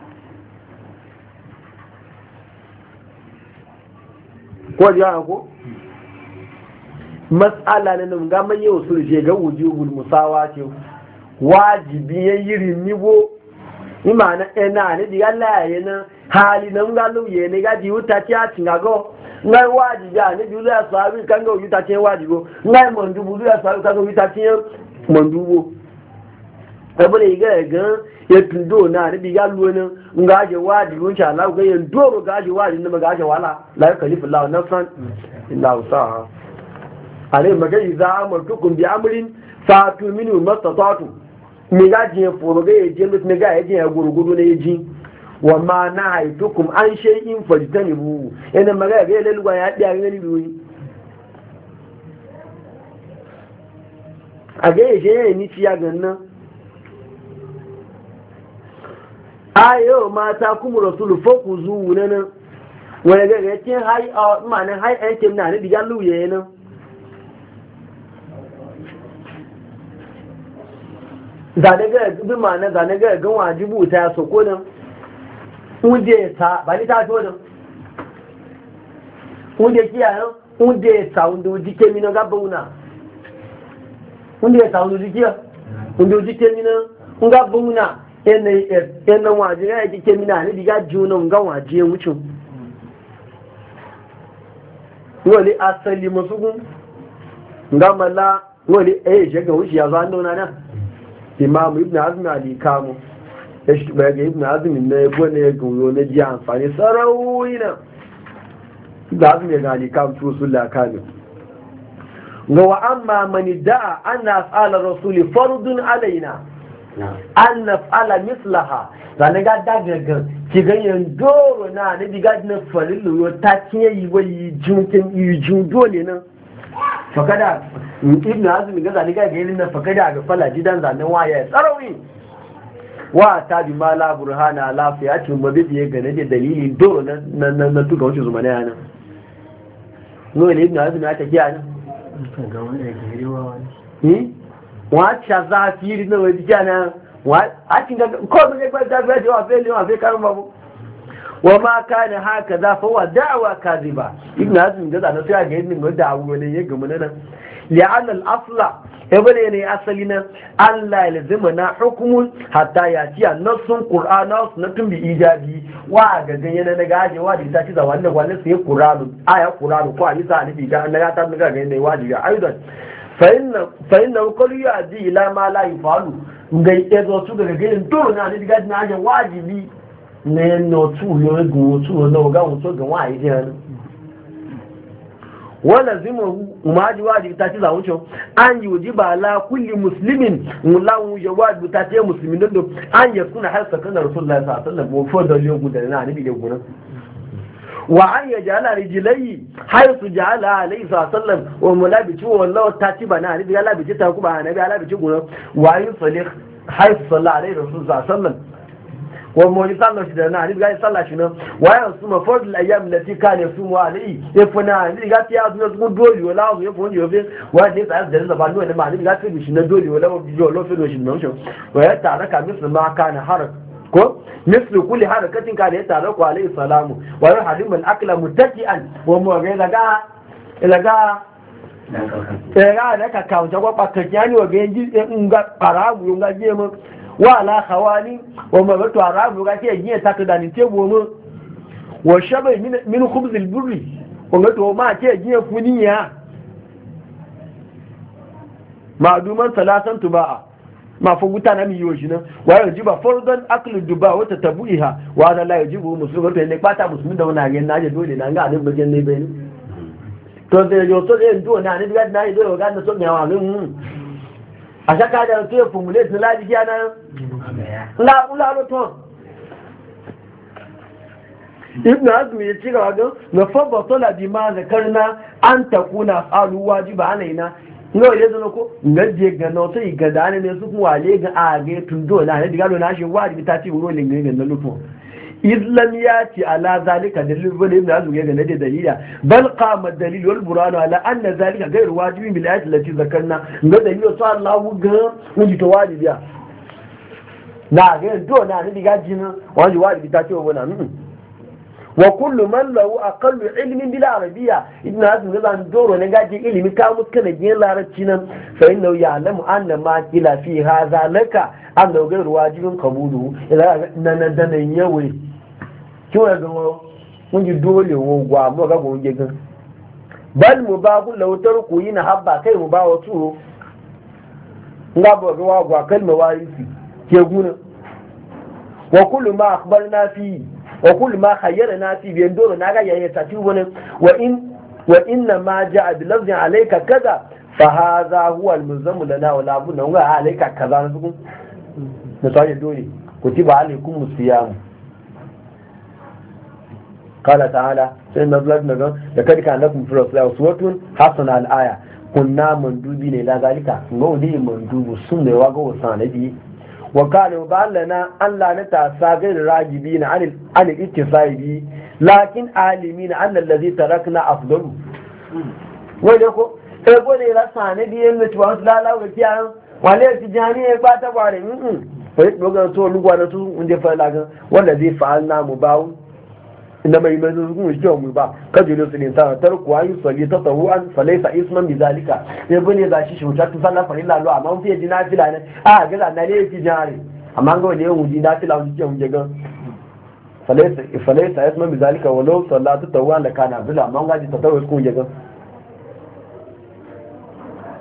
kọ́ jẹ́ àkó matsala ne nan ga mai yau su je ga wujubul musawa ce wajibi yan yiri nibo imana ena ne di Allah ya na hali nan ga luye ne ga di wuta ci a tinga go ngai wajibi ne di ya sabi kan ga wuta ci wajibo ngai mandubu ya sabi kan ga wuta ci mandubo abule ga ga ya tundo na ne di ga luwe nan nga je wajibi insha Allah ga yan doro ga je wajibi ne ga je wala la yakalifu Allah nafsan illa wusaha ale magana za a martukun bi amrin fatu minu mastatatu mi ga je foro ga je mut mi ga je ya gurgudu ne ji wa ma na haitukum an shay'in fajtanibu ina magana ga lelwa ya diya ngani biyu age je ni tiya ganna ayo mata kuma rasulu fokuzu nan wani ga ga tin hai ma nan hai an tim na ne diga luye nan zane ga bi ma'ana zane ga gan wajibu ta so ko nan unde ta ba ni ta to nan unde kiya nan unde ta unde dike mi no ga buna unde ta unde dike unde dike mi no nga buna ene ene waje ga dike mi na ni diga juna nga waje wucin wole asali musugun gama la wani eh shiga wuce ya zo an dauna nan imam ibn azmi ali kamu ya shi ba ga ibn azmi ne ya gone ya goyo na ji amfani sarawi na da azmi ga ali kamu to sulla kamu ga wa amma man da'a anna af'ala rasuli fardun alaina an naf'ala mislaha zane ga dagaga ki ganyen doro na ne diga na farilu yo ta tiye yi wai junkin yi jun dole nan fakada ibn azmi ga zane ga ga na fakada ga fala jidan zane waya tsarawi wa ta bi mala burhana la fiyati mabiye ga ne dalili doro na na na tuga wuce zuma ne yana no ne ibn azmi ta kiya ne ga wani ga riwa wani wa cha za firi na wadi kana wa a tinga ko ne ba da ba da fa wa fa kan babu wa ma kana haka za fa wa da'wa kadhiba ibn azm da na sai ga yin da'wa ne ya gamu nan li'anna al-asla ibn ne asalina Allah lazimana hukmun hatta yati an-nassun qur'ana sunnatun bi ijabi wa ga ganyen na gaje wa da ta ci za wannan wannan sai qur'anu aya qur'anu ko hadisi annabi ga annabi ta ga ganyen ne wajibi aidan fa'inna kwallo ya ji ila ma layi faru ga ya zo su daga gilin turu na ne diga na ajin wajibi na yana tu yau gun otu na oga otu ga wa yi jiya wala zima umaji wajibi ta ci zawon cewa an yi wajiba ala kulli muslimin mulawun ya wajibi ta ce musulmin don an yi suna har sakanar rasulullah sallallahu alaihi wasallam ko fodon yogun da na nabi da gunan wa an ya jala rijilai har su jala alaihi sallam wa mulabici wallahu tatiba na nabi Allah bici ta kuma nabi Allah bici gura wa yin salih har sallallahu alaihi rasul sallam wa mawli sallallahu da na nabi ga sallah shi nan wa yan su mafadul ayyam lati kana yasumu alaihi ifuna nabi ga tiya su su dole wala su ifun yobe wa ne sai da da banu da ma nabi ga tibi shi na dole wala jo lo fe do shi nan wa ya taraka misma kana harak ko mislu kulli harakatin kana yataraku alayhi salamu wa yuhadimu al-akla muttaqian wa mu'ghira daga ilaga era da ka kawo ta gwaba ka jani wa genji in ga arabu ga je mu wa la khawani wa ma batu arabu ga ke yin ta da ni tebo mu wa shabai min min khubz al-burri ko ga to ma ke yin funiya ma'duman salasan tuba'a ma fa wuta na mi yoshi nan wa yajiba fardan aklu duba wa tatabuha wa la la yajibu muslimu to ne pata muslimin da wannan na je dole na ga ne bagen ne bai to da yo to ne ndo na ne ga na do ga na so ne wa mun a shaka da to formulate na laji ya nan la la lo to ibn azmi ya ci gaba ga na fa batala bi ma zakarna an takuna alu wajiba alaina no ile zo ko ngaje ga no sai ga dane ne su kuma wale ga age tun do na ne diga lo na shi wadi ta ci wuro linga ga nan lutu islam ya ci ala zalika dalil bane ibn azmi ga ne da dalila bal qama dalil wal burhan ala anna zalika ghayr wajibin bil ayati allati zakarna ga dalil to Allah ga wuji to wajibiya na ga do na ne diga jina wani wadi ta ci wona wa kullu man lahu aqallu ilmin bil arabiyya ibn hazm zan doro ne gaji ilimi ka muska da gin larabci nan fa inna ya'lamu anna ma kila fi hadha laka anna ghayr wajibin qabulu ila nan da nan yawe kiwa ga mun ji dole wo gwa mu ga gonje gan bal mubahu law tarku yin habba kai mu ba wa turo ngabo ga wa gwa kalma warisi ke guna wa kullu ma akhbarna fi وكل ما خيرنا في بيندور ناغا يا تاتيبون وان وان ما جاء بلفظ عليك كذا فهذا هو الملزم لنا ولا بد ان عليك كذا نسكم نتاي دوري كتب عليكم الصيام قال تعالى سيدنا بلغنا لقد كان لكم في رسول الله اسوه حسنه الايه كنا مندوبين الى ذلك نودي مندوب سنه واغو سنه وقال وقالنا أن لا نتعصى الراجبين عن عن الاتفاق لكن عالمين أن الذي تركنا أفضل ويقول ebo ne la sane bi en tu wa la la ga kiyan wale ti jani e ba ta bare mm wai doga to lugwa na su unde fa la ga wanda zai fa'alna mu bawo inda mai mai zuwa jiyo mu ba kaje lo sun ta tarku ayu sali ta tawuan falaysa isman bizalika ebo ne za shi shuta tu sallah farilla lo amma fi ji nafila ne a ga na ne fi jari amma ga wanda yau ji nafila mu je mu je ga falaysa falaysa isman bizalika walau sallatu tawuan la kana bila amma ga ji ta tawu ku je ga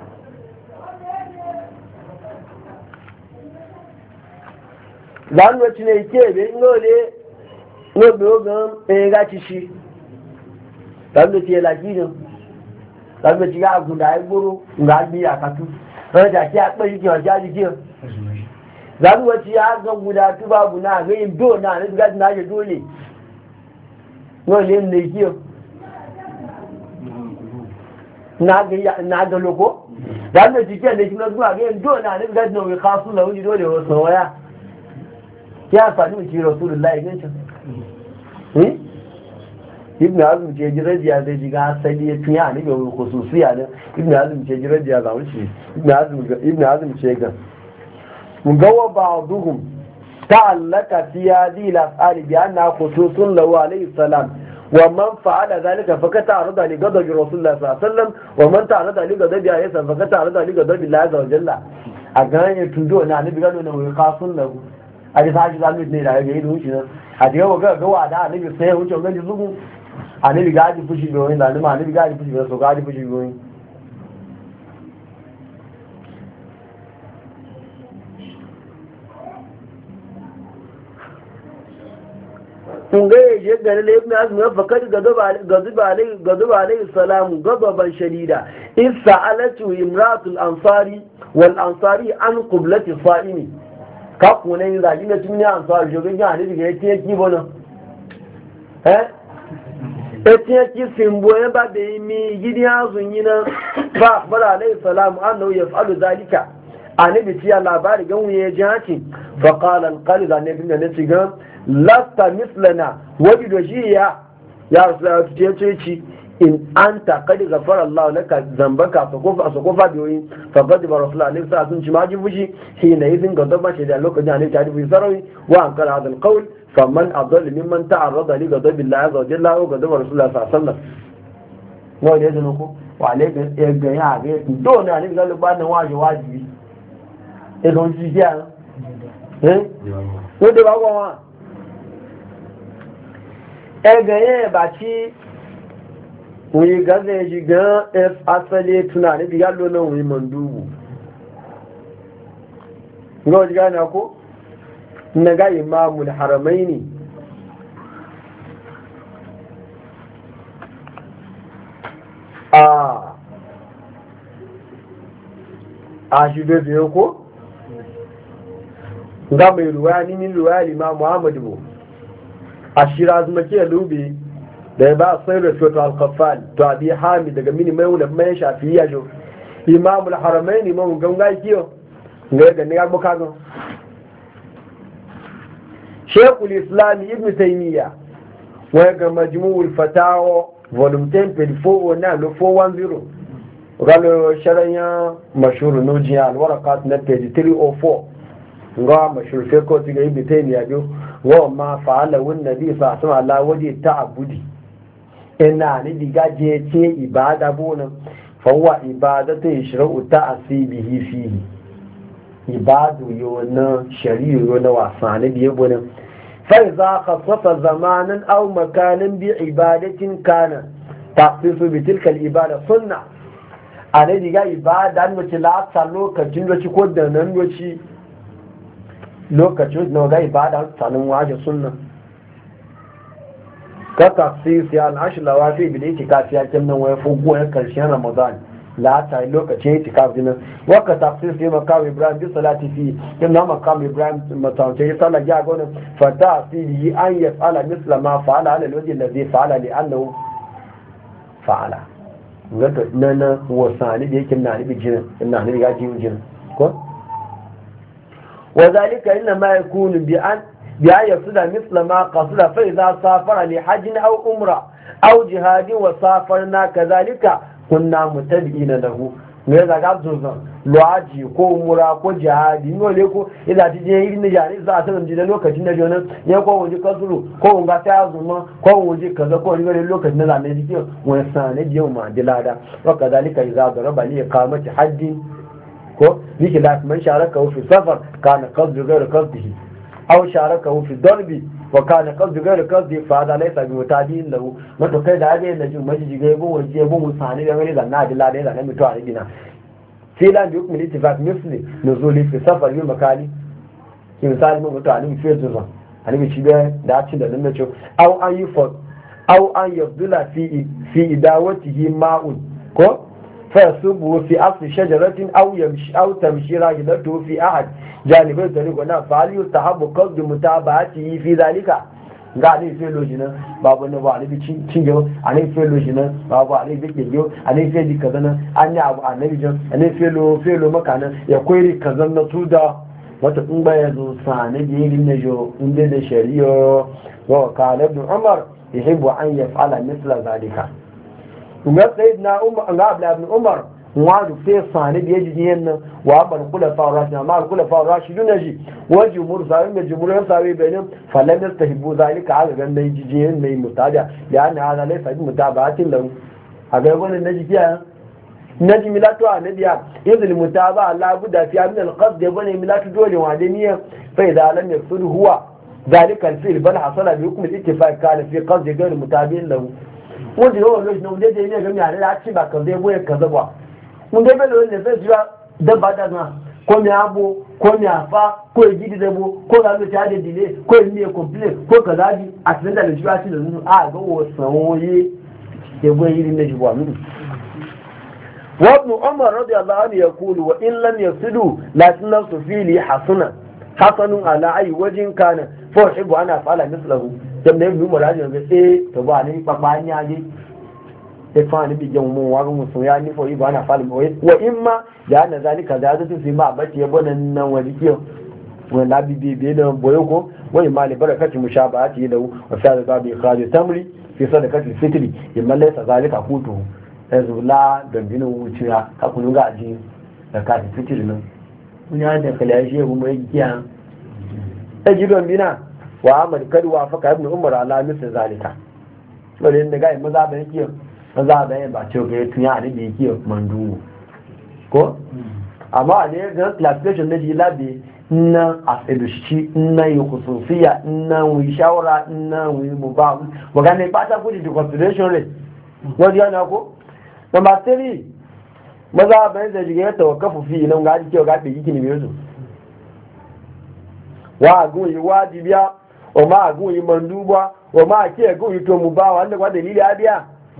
zan wacce ne ke be ngole no be ogan e ga ci shi zan da ce la gidan zan da ci ga gunda ai guru ga biya katu sai da ki a bai ki wa jaji ki zan wacce ya ga guda tu babu na ga yin do na ne ga na je dole ngole ne ki na ga na ga loko dan da jike da shi na zuwa ga yin do na ne ga na wi khasu la wuji dole wasu waya ya fadi mu ci rasulullahi ne ce eh ibn azum ce jirajiya zai jiga sai ya tunya ne ga khususiya ne ibn azum ce jirajiya za wuce ibn azum ibn azum ce ga mun ga wa ba'duhum ta'allaka fi hadhihi al-af'ali bi anna khususun lahu alayhi salam wa man fa'ala dhalika faqad ta'arada li ghadabi rasulullah sallallahu alaihi wasallam wa man ta'arada li ghadabi alayhi faqad ta'arada li ghadabi allah azza wa jalla a ganye tundo na ne biga ne wa khasun lahu a ji sashi zamu ne da ga yi wuce a ji ga ga wa da ne sai wuce ga zugu a ne biga ji fushi goyin da ne ma ne biga ji fushi so ga ji fushi goyin kun ga yaje gare da ibn azmi ya fakar gaduba alai gaduba alai salam gadaban shadida isa alatu imratul ansari wal ansari an qiblati sa'imi ka kuna yin zagi da tun ya ansari jogan ya ne diga yake ki bono eh etiye ki simbo ya ba da mi gidi azun yina fa akhbara alai salam annahu yaf'alu zalika annabi ci ya labari gan wuye jihati fa qala al qalid annabi ne ci gan lasta mislana wajen da shi ya ya rasu ya ce ci in an taƙaɗi gafar Allah laka zambaka a sakofa biyoyi faƙaɗi ba rasu lalai sa sun ci majin fushi shi na yi zinga zama shi da lokacin a ne ta rufe sarari wa an kara hadal kawul famman abdul mimman ta'arrada li ghadabi Allah azza wa jalla wa ghadabi rasulullah sallallahu alaihi wasallam wa da yadda ko wa alaikum ya ga ya ga do na ne ga ba nan waje wajibi e don ji ya eh ko da ba wa ẹgbẹ̀yẹ bàtí wùí gaza ji gan asali tunani biya lona wùí mandubu ga wajen gani ako na ga imamul haramai ne a a shi bebe ko ga mai ruwa nimin ruwa limamu muhammadu bu a shira zuma ke lube da ya ba sai rahoto al-khaffal to abi hami daga mini mai wula mai shafiya jo imamul haramain imam ganga kiyo ga ga ne ga kaga shaykhul islam ibn taymiya wa ga majmu'ul fatawa volume ten page four oh nine lo four one zero galo sharanya mashhur nujiya al-waraqat na page three oh four ga mashhur fiqh tiga ibn taymiya jo wa ma fa'ala wan nabi sa sama la waje ta'abbudi ina ni diga je ce ibada bonan fa huwa ibadatu yashra'u ta'sibihi fihi ibadu yona shari'u yona wasani biye bonan fa idza khassafa zamanan aw makanan bi ibadatin kana taqsisu bi tilka al ibada sunna ane diga ibada no ci la ta lokacin da ci ko da nan doci lokacin da ga ibada sanin waje sunna ka tafsir ya al-ashr lawafi bi itikafi ya kinnan waya fugo ya karshen ramadan la ta lokacin itikafi nan wa ka tafsir ya makam ibrahim bi salati fi kinna makam ibrahim matawce ya sala ya gona fa ta'sili an yaf'ala misla ma fa'ala ala alwajhi alladhi fa'ala li annahu fa'ala ngato nana wasani da yake na ni bijin na ni ga jin ko وذلك إنما يكون بأن بأن يفسد مثل ما قصد فإذا سافر لحج أو أمرة أو جهاد وسافرنا كذلك كنا متبعين له ماذا قال زوزان لواجي كو أمرة كو جهاد نقول لكم إذا تجي إلى نجاري إذا أسلم جدا لو كتير نجونا يكون وجه كسرو كو ونقطع عظمة كو وجه كذا كو نقول لو كتير نلا نجيو وإنسان يوم ما دلادا وكذلك إذا ضرب لإقامة حج ko yake da man sharaka fi safar kana qasdu ghayr qasdihi aw sharaka fi darbi wa kana qasdu ghayr qasdi fa hada laysa bi mutadin lahu mato kai da ga da jin majiji ga yabo waje yabo musani da ngani da na dilla da na mutu a gina sai la bi hukmi ittifaq misli nuzuli fi safar bi makani ki misali mun mutu ani fi zuwa ani ci da da ci da nan ce au an yi fa au an yabdula fi fi idawatihi ma'un ko fa yasubu fi asli shajaratin aw yamshi aw tamshi rahilatu fi ahad janibai tariqo na fa yustahabu qad mutaba'ati fi zalika ga ne fe lojina babu na ba ne bi cin yo ane fe lojina babu ane bi kejo ane fe di kazana anya abu annabi jan ane fe lo fe lo makana ya koyi kazan na tuda wata in ba ya zo sa ne bi yin ne jo inda da shari'a wa qala ibn umar yuhibbu an yaf'ala mithla zalika umar sayyidina umar ga abla ibn umar waju fe sani da yaji yin nan wa ban kula fa rashidun amma kula fa rashidun ji wa jumhur sawi mai jumhur sawi bayin falam yastahibu zalika aga gan dai jijiyen mai mutada da ana hada lai fa mutabatin lahu aga wannan naji kiya naji milatu annabiya yanzu mutaba Allah buda fi min al-qasd yabani milatu dole wa da niyya fa idza lam yaqsid huwa zalika al-fi'l bal hasala bi hukm al-ittifaq kana fi qasd ghayr mutabi'in lahu wanda yau lokacin da wanda ne ga mi a ci ba ka zai boye kaza ba mun dai belo ne zai jira dabba da na ko mi abo ko mi afa ko ejidi dabo ko ga lo ta de dile ko mi e complain ko kaza di accident da jiwa ci da nu a ga wo sanwoye ke boye irin ne jiwa mu wa ibn umar radiyallahu anhu yaqulu wa in lam yasidu lakin nasu fili hasana hasanun ala ayi wajin kana fa uhibbu ana fa'ala mislahu dan ne mu muraji ga eh to ba ni papa ni aje ifani bi jamu wa mu so ya ni fo iba na fa'ala wa imma ya na zalika da zatu fi ma bace ya bonan nan wani kiyo wanda bi bi bi da boyo ko wani mali barakati mushabahati da wa fa da bi khali tamri fi sadaqati fitri imma laysa zalika kutu azula da binin wuciya ka kunu ga aji da ka fitri nan kun ya da kalashi mu mai kiyan ajiban bina wa amal kad wa faka ibn umar ala misal zalika wale ne ga maza da yake maza da ba ce ga tunya ne da yake mandu ko amma ne ga classification ne labi na asedushi na yi khususiya na wi shawara na wi mubah wa ga ne pata kudi to consideration rate wani yana ko number three maza ba da jiga tawakkafu fi nan ga ji ga bi kini me su wa gun yi wajibiya o ma gun yi manduba o ma ke gun yi to mu ba wanda kwa dalili abiya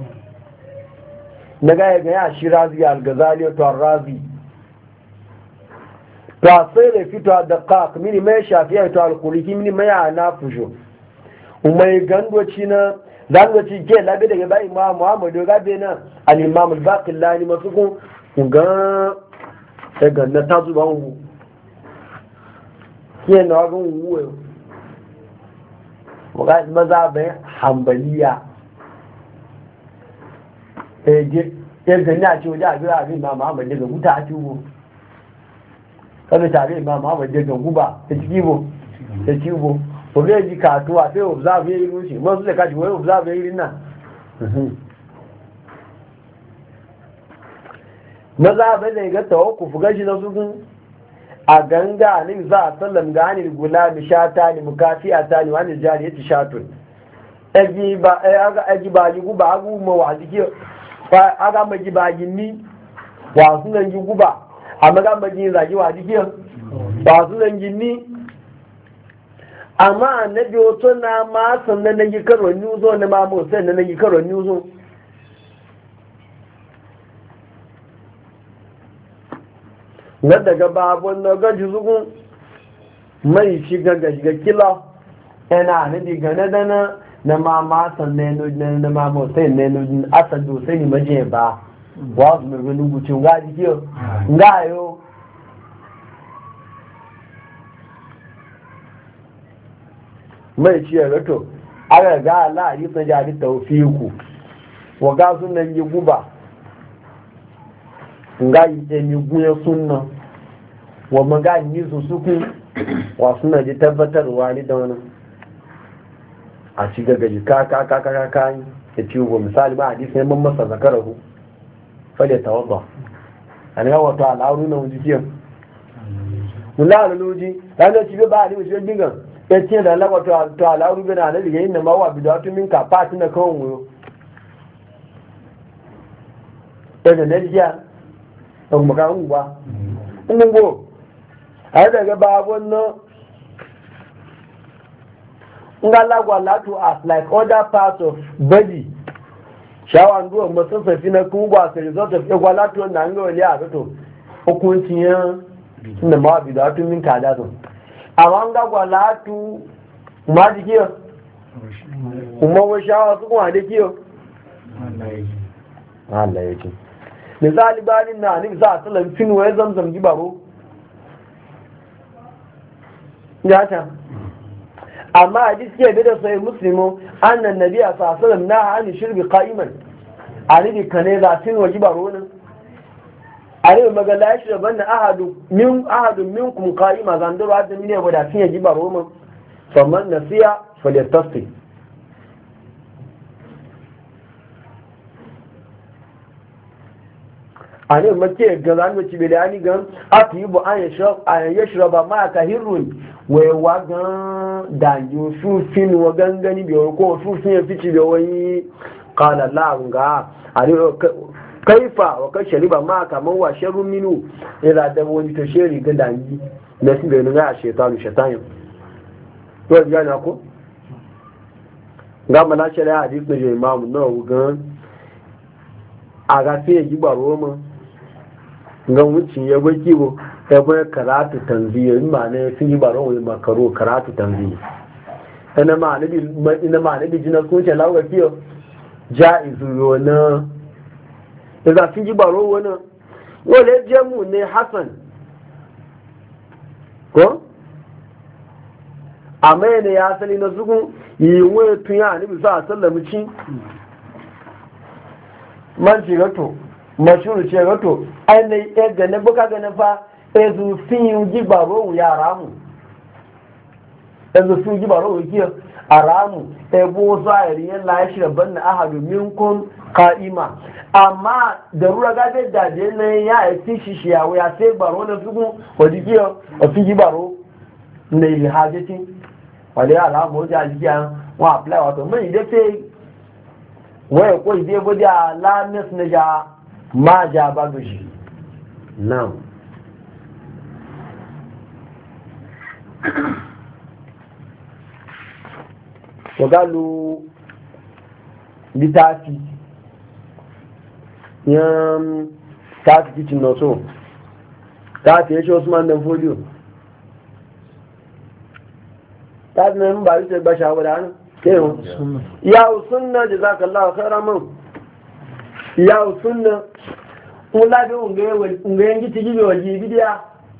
daga ga ya shirazi al-ghazali to ar-razi to sai fito da qaq mini mai shafiya to al-quliki mini mai anafujo umai gandoci na zangoci ke labe daga bai imam muhammadu gabe na al-imam al-baqillani masukun ga daga na tazuban hu ke na ga wuwe waga maza bai hanbaliya eje ya gani a ce wajen abin abin ma muhammad daga guta a cibo kada tare ma muhammad daga guba ta cibo ta cibo ko zai ji katuwa sai observe ya yi rushe masu da kashi wani observe ya yi rinna maza bai da ga tawakufu gashi na sukun a ganga ne za a sallam ga hannun gula mi shata ne mukafi a tani wani jari ya ci shatun egi ba egi ba yi guba agu ma wa jiki aga ma ji ba yi ni wa sunan ji guba amma ga ma ji zagi wa jiki wa sunan ji ni amma annabi wato na ma sannan nan yi karo nyuzo na ma mo sannan nan yi karo nyuzo na daga babon na gaji zugun mai shiga ga shiga kila yana na diga na dana na mama sannan nujin na mama sai na nujin asadu sai ni maje ba wa su mai gani gucin ga jikiyo ga yo mai ciyar rato aka ga ala yi sun jari taufiku wa ga sunan yi guba nga yi emi guye sunna wa maga ni su suku wa suna ji tabbatarwa ni da wani a ci gagaji ka ka ka ka ka ya ci ugo misali ba hadisi ne man masa zakarahu fale tawadda an ga wato al'auru na wuji kiyan mulla aluluji ranar ci ba hadisi shi dingan ya ce da Allah wato to al'auru bin annabi ga inna ma wa bidatu min ka fatin da kawon wuyo daga najiya ɗan makamu ba ungo a daga babon nan ngala gwalatu as like other parts of body shawan duwa masu safi na kuma as a result of gwalatu na ngo ile a to hukuncin yan da ma bi da tun min kada to amma nga gwalatu ma dikiyo kuma wa shawa su kuma da kiyo Allah yake misali balin na ni za sallan fin wa zamzam gibaro ya ta amma hadisi ke da sai muslimu annan nabi sallallahu alaihi wasallam na hani shirbi qa'iman ali bi kane za tin waji baro nan ali magala ya shirba na ahadu min ahadu minkum qa'ima zanduru hadda mine wada tin yaji baro mun faman nasiya falyastasi ani mace ga zan wuce bi da ani gan atibu an yashrab an yashraba ma ka hirrun wai wa gan danjo su fin wa gangani bi ko su fin ya fici da wani qala la nga ani kaifa wa ka shariba ma ka man wa sharu minu ila da wani to sheri ga danji na su da ga shaytanu shaytan to ya na ko ga mala shari'a hadisi da imam nawawi gan aga fiye gibaro mu ga wuce ya baki bo ya bai karatu tanziya in ma ne sun yi baron wai makaro karatu tanziya ina ma ne bi ina ma ne bi jina ko ce lawa kiyo jaizu yona da sun yi baro wani wale jamu ne hasan ko amma ne ya sani na zugun yi wai tun ya ne bi sa sallamu ci man ci gato mashuru ce gato ainihin ya gane buka gane fa ezu fin yi gibaro ya ramu ezu fin gibaro ya a ramu ebo zahiri yin lashi rabban na ahadu minkun ka'ima amma da rura gabe da je na ya yi shi shi ya wuya sai baro na suku wadda kiyo a fin gibaro na yi hajjeti wadda ya ramu wajen ajiya wa apply wato mai da sai waya ko ide bo da lamis na ja ma ja ba do shi now to galu litafi yan ta kitchen no so ta te shi Usman dan folio ta nan ba ita ba shawara ne ya sunna jazakallahu khairan man ya sunna ula da unga unga yangi tigi wa bidiya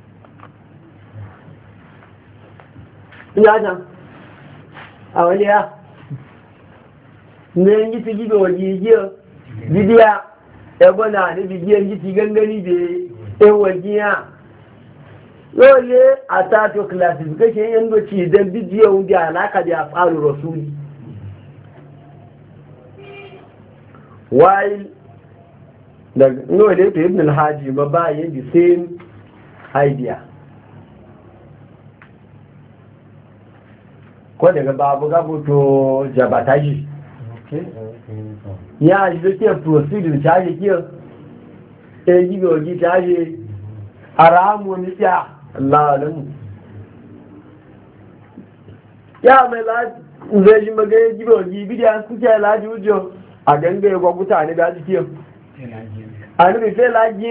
ina jan awaliya ne yangi tigi wa bidiya e bona ne bidiya yangi tigangani be e wajiya dole a tato classification yanzu ci don bidiyo wanda alaka da faru rasuli while da dole to ibn al-haji ba ba yin the same idea ko daga babu gabu to jabataji ya ji da ke proceed da shi ke eh ji go ji taje aramu ni ya Allah alamu ya mai laji zai ji magana jibo jibi da suke laji wujo a ganga ya gwagwuta ne da jiki a nufi sai laji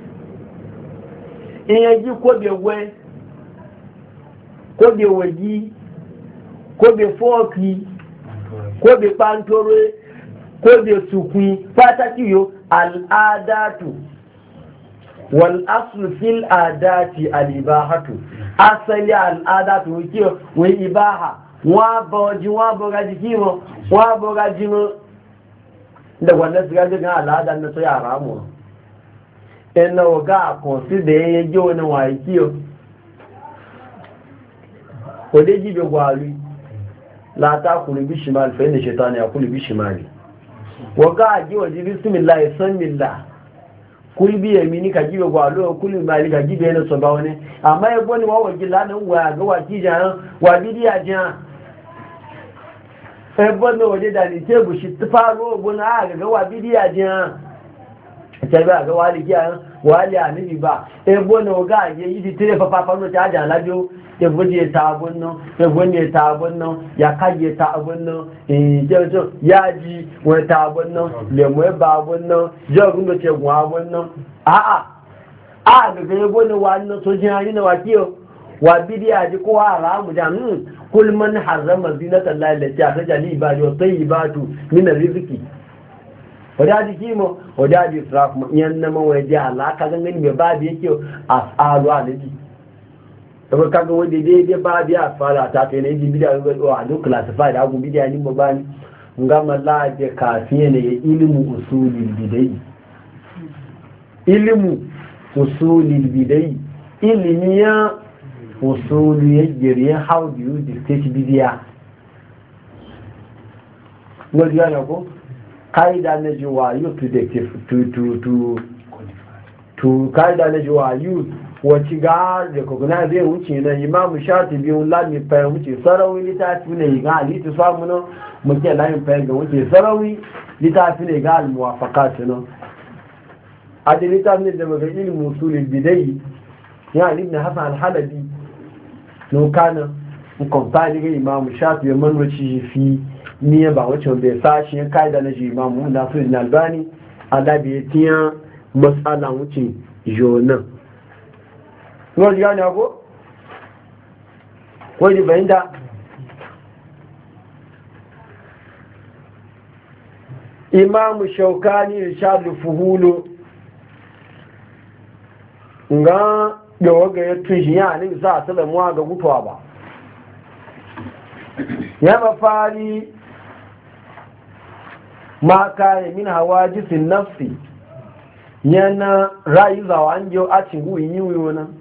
in yaji ko begwe ko bewagi ko befoki ko bepantore ko besukwi fataki yo al'adatu wal aslu fil adati al ibahatu asali al adatu wikiyo we ibaha wa boji wa boga jikimo wa boga jimo da wannan siga daga al'ada na so ya ramu ina ga consider yaje wani wa yikiyo ko dai jibe gwari la ta kulu bi shimal fa inna shaytana yakulu bi shimali wa ga ji wa ji bismillah sanillah kulbi yamini ka jibe gwalo kulbi mali ka jibe na so ba wani amma ya boni wa waji lanin wa ga waji jan wa bidiya jan e boni waje da ni te bushi tfaro bona ga ga wa bidiya jan ta ba ga wali kiya wali anibi ba e boni ga je yi tire fa fa no ta jan lajo ya guje ta abun nan ya gune ta abun nan ya kage ta abun nan eh jojo ya ji wani ta abun nan lemo ba abun nan jogun da ce gwa abun nan a a a ga ga gone wannan so jin ani na wakiyo wa bidiya ji ko haramu da mun kul man harrama zinatan la ilaha illa jali ibadi wa tayyibatu min rizqi wadaji kimo wadaji israf mu yan na mawaje alaka gangan me babu yake asalu alaji to kaga wanda dai dai babu asala ta kai ne bidiya ga a duk classified agu bidiya ni babani ngama la je kafiye ne ilmu usulil bidai ilmu usulil bidai ilmiya usuli yajiri how do you dictate bidiya ngol yana ko kaida na jiwa you to to to to to kaida na jiwa you wace ga da kokuna zai wuce na imamu shatibi lami fa wuce sarawi litafi ne ga ali to samu no muke lami fa ga wuce sarawi litafi ne ga al muwafaqat no adilita ne da maga ilmu usulul bidai ya ibn hasan al-halabi no kana kompani ga imamu shatibi man wuce fi ni ba wacce bai sashi ya kaida na shi imamu na su na albani adabi tiya masala wuce jona wọ́n yá ní ọkọ́ wọ́n yí bẹ̀yìn dá imamu shaukani irshadu fuhulu nga yawa ga ya tun shi ya ne za a salamuwa ga gutuwa ba ya mafari ma kayan min hawa jisin nafsi yana rayu zawa an yau a cingu yi yiwu nan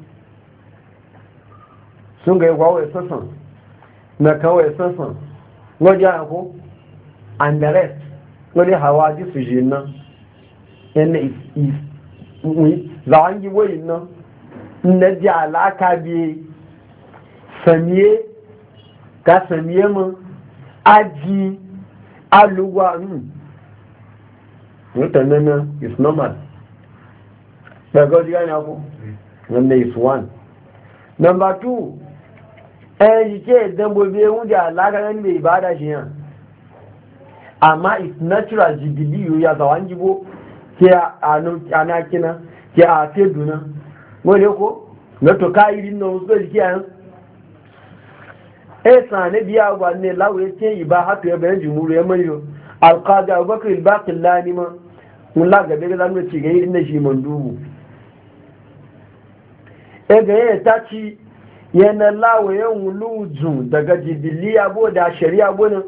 sun ga yi kwawai sassan na kawai sassan wajen ako and the rest wajen hawa ji su ji nan yana za a yi wai nan na ji alaka biye samiye ka samiye mun aji aluwa nun mutanen nan is normal daga wajen gani ako wanda is one number two ẹ̀yí kí ẹ̀dẹ́gbòbí oúnjẹ alágbàrẹ́ nílé ìbádà ṣe hàn àmá it's natural jìbìlì yóò yàtọ̀ wá ń jíbó kí anákíná kí a fẹ́ dùnà wọ́n lè kó lọ́tọ̀ káyìrí náà wọ́n sọ́jì kí a hàn ẹ̀sàn níbi àgbà ní láwẹ̀ tí ìbá hàtò ẹbẹ̀rẹ̀ jùmúrù ẹmọ́ yóò alqadi abubakar ilbaqin lánìmọ́ wọn lágàbẹ́ lánàá ci gẹ̀yìn ní ṣe mọ̀ dúbù ẹgbẹ̀yẹ ta ci yana lawayen wulujun daga jibili abu da shari'a gudun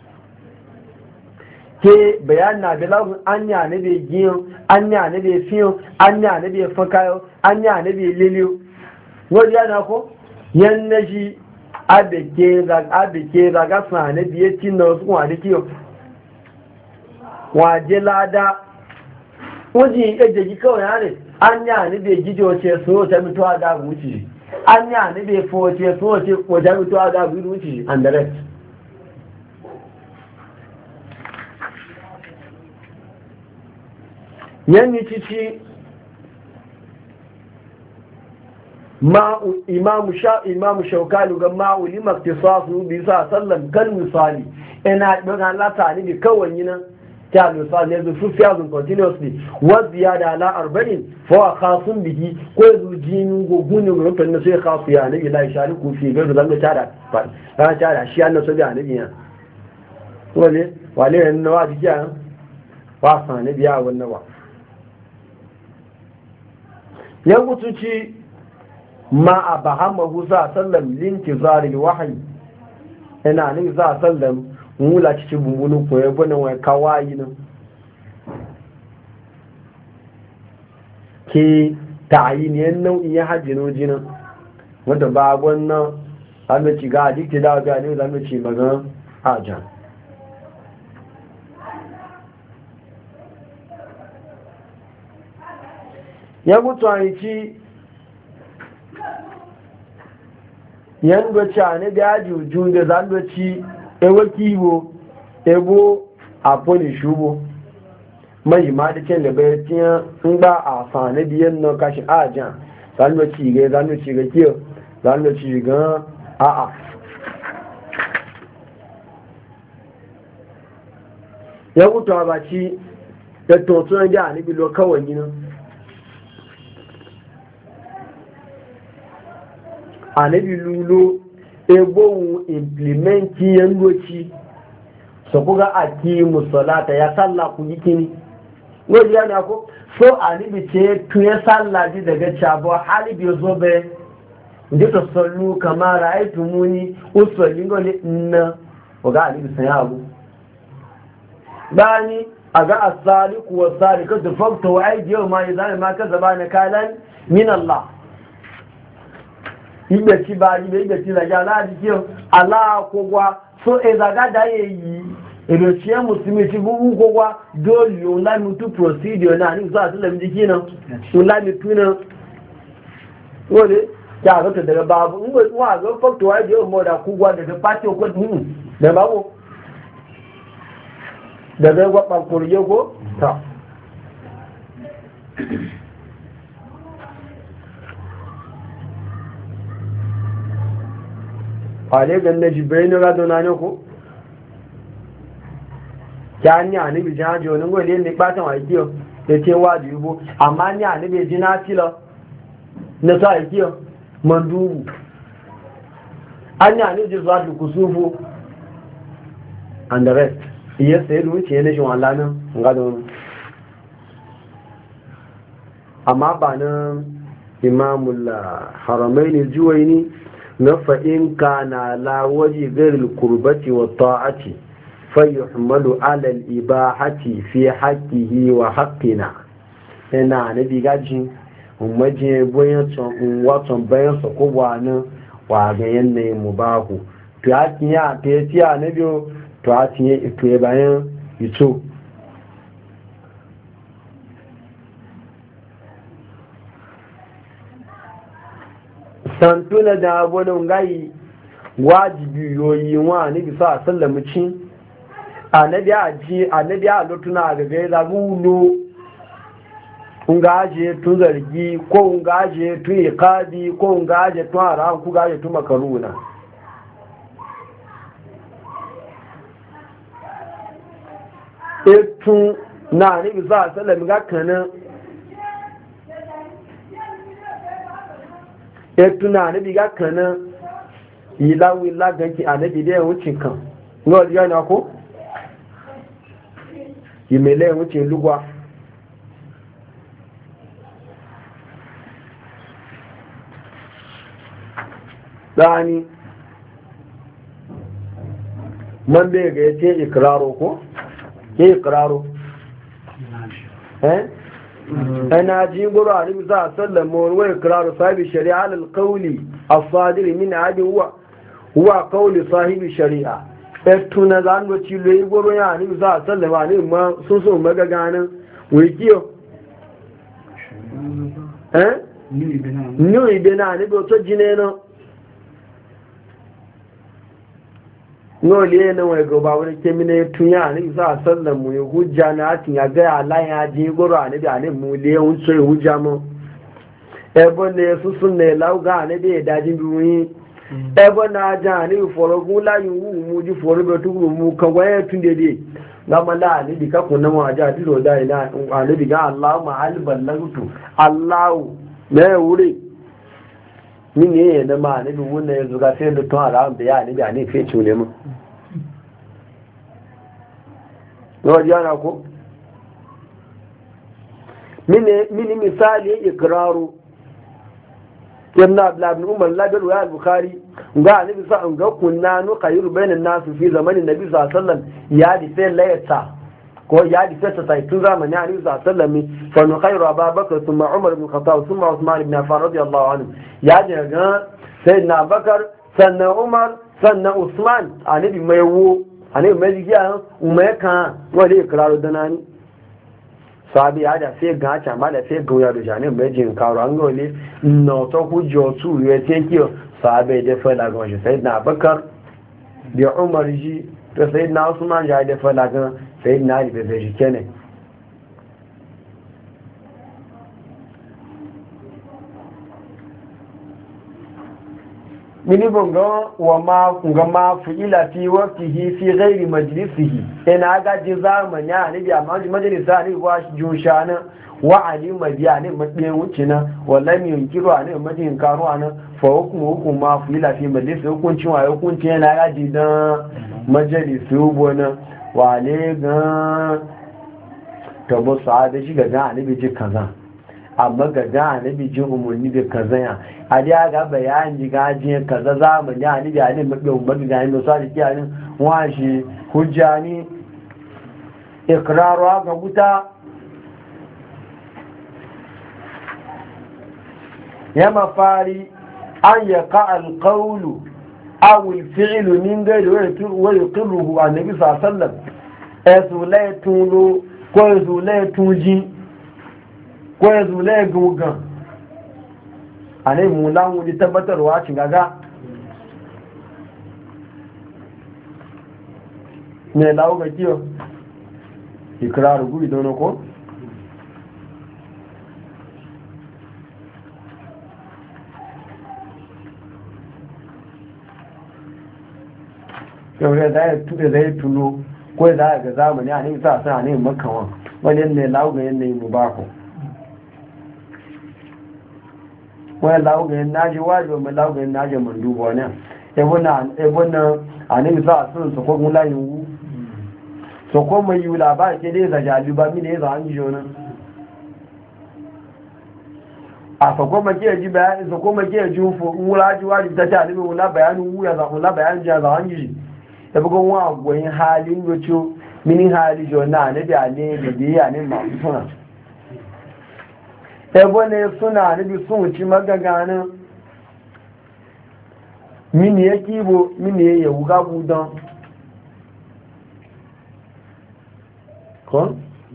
ke bayan na bilawun an yi ne bai giyan an yi ne bai fiyo an yi ne bai fakayo an yi ne bai liliyo wajen yana ko yan na shi abike zaga suna ne biye cin na wasu wade kiyo waje lada wajen ejeji kawai ya ne an yi ne bai gijoce su ta mutuwa da wuce an yi ne bai foce su wace wajen mutuwa da wuce and the rest yanni cici imamu sha imamu shaukali ga ma'uli maktisasu bi sa sallam kan misali ina daga lata ni bi kawai yinan ta misali yanzu su fiyazun continuously wa ziyada ala arba'in fa khasun bihi ko zujin goguni rufin na sai khasu ya nabi la shariku fi ga zanga tada fa tada shi annabi sai annabi ya wale wale ne wa dikiya wa san nabi ya wannan wa ya gutuci ma a bahamahu za sallam linki zari wahayi ina ne za sallam mula cikin bumbunu ko ya bane wai kawai nan ke ta'ayiniyan nau'in ya hajji noji nan wanda ba wannan hannu ci ga adikti da ga ne zanu ci magan ajan ya mutu a yi ci yan doci a ne da ya juju da zan doci ewe kiwo ebo apoli shubo mai ma da kyan da bai tiya in ba a sane biyan na kashi ajan zan doci ga zan doci ga kiyo zan da ci ga a'a ya mutu ba ci da totun ya ni bilo kawai gina anabi lulo ebo implementi yangoci so kuga aki musalata ya salla ku yikini wani yana ko so anabi ce tuye salla ji daga chabo hali biyo zo be ndito sallu kama ra'aytumuni usalli ngole na oga anabi san abu bani aga as-saliku was-salikatu faqtu wa aydihuma idha ma kazabana kalan min Allah igbe ti ba igbe igbe ti la ja la di ki ala ko wa so ezaga da yi ero ti e muslimi ti bu ko wa do lo la mi tu procedure na ni so asile mi ki na so la mi tu na wole ja ga to daga babu ngo wa ga faqtu wa aydihuma da ku gwa daga party ko dun da babu da zai gwaɓar kurje ko? ta ƙwale gan na jibirai na rado na ne ko? ya ni a nabi jina jiyo nan gwale ne ɓatan wa ikiyo da ce wa jibo amma ni a nabi jina tilo na sa ikiyo mandubu an ni a nabi zuwa da kusufu and the rest iya sai da wuce yana shi wala nan ga da wani amma ba nan imamul haramai ne juwai ne na fa'in ka na lawaji gairil kurbati wa ta'ati fayyuhmalu alal ibahati fi haƙƙihi wa haƙƙina yana na bigaji umarji bayan watan bayan sakowa nan wa ga yanayin mubahu to ya kiya ta yi tiya na biyu to a cinye ito ya bayan ito santuna da abunan gayi wajibi yoyi wa ne bisa a sallamuci annabi a ji annabi a lotuna a gagai zagulo ungaje tun zargi ko ungaje tun ikadi ko ungaje tun haram ko ungaje tun makaruna etun na ni za a sallam ga kanan etun na ni ga kanan ilawi laganki anabi da wucin kan ngo diga na ko yimele wucin lugwa dani man bai ga yace ikraro ko ke ikraro eh ana ji guru a nabi za a sallama wa ikraro sahibi shari'a al qawli as-sadir min adi huwa huwa qawli sahibi shari'a etuna zan do ci le guru ya nabi za a sallama ne ma sun so magaganan wai kiyo eh ni ibena ni do to jineno nole na wai gaba wani kemina tunya ne za a sallan mu ya hujja na atin ya ga Allah ya ji goro ne da ne mu le un so hujja mu ebo ne su sun ne lauga ne da dajin biwi ebo na ja ne forogun la yu mu ji foro be tu mu kan waye tun de de gama la ne dika kun na mu aja diro da ina ne diga Allah ma al ballagutu Allah ne wuri min ne na ma ne bu ne zuga sai da tun ara da ya ne da ne fe cune mu no jana ko min min misali ikraru ibn abdullah ibn umar ladar wa al-bukhari ga annabi sa an ga kunna nu khayru bainan nas fi zamanin nabi sallallahu alaihi wasallam ya di sai layata ko ya di sai ta tun zamanin annabi sallallahu alaihi wasallam fa nu khayru abubakar thumma umar ibn khattab thumma usman ibn affan radiyallahu anhu ya ji ga sayyidina bakar sannan umar sannan usman annabi mai wo annabi mai jiya umma kan wanda ikraru danani sabi ya da sai ga ta ma da sai goya da jani mai jin karo an gole no to ku jo su ye thank you sabi da fa la gonje sayyidina bakar da umar ji to sayyidina usman ya da fa la ga sayyidina ali da ji kenan mini bunga wa ma kunga ma fu'ila fi waqtihi fi ghairi majlisihi ina ga ji zamani ne bi amma majalisa ne wa jushana wa alima biya ne matsayin wuce na wallan yunkiru ne majin karuwa na fa hukumu hukum ma fu'ila fi majlisi hukunci wa hukunci yana ga ji dan majalisi ubona wa ne ga tabo sa'ada shi ga ga ne bi ji kaza amma ga ga ne bi ji umurni da kaza ya a da ga bayani ga ji kaza zamani ne da ne mabiyan ubangi ga ne misali kiyanin wa shi hujjani ikraru ga wuta ya mafari an yaka alqawlu aw alfi'lu min ghayri wa yuqirruhu annabi sallallahu alaihi wasallam azulaytulu ko azulaytuji ko azulagugan anai mu lamu di tabbatarwa cin gaga ne lawo ga kiyo ikraru guri dono ko yau da ya tuɗe da ya tuno ko da ya ga zamani a ne sa sa ne makawan wani ne lauga yin ne mubako wani lauga yin naji wajo mai lauga yin naji mun duba wani ebona ebona a ne sa sun su ko mun layin wu so ko mai yi labari ke dai za jali ba mi ne za an ji jona a so ko ma ke ji bayani so ko ma ke ji fu wula ji wari ta ta ne wula bayanin wu ya za wula bayanin ja za an ji da bugun wa goyin halin gocho mini hali jona ne da ne da biya ne masu suna ebo ne suna ne bi sun ci magaganin mini ya kibo mini ya yawu gabu don kon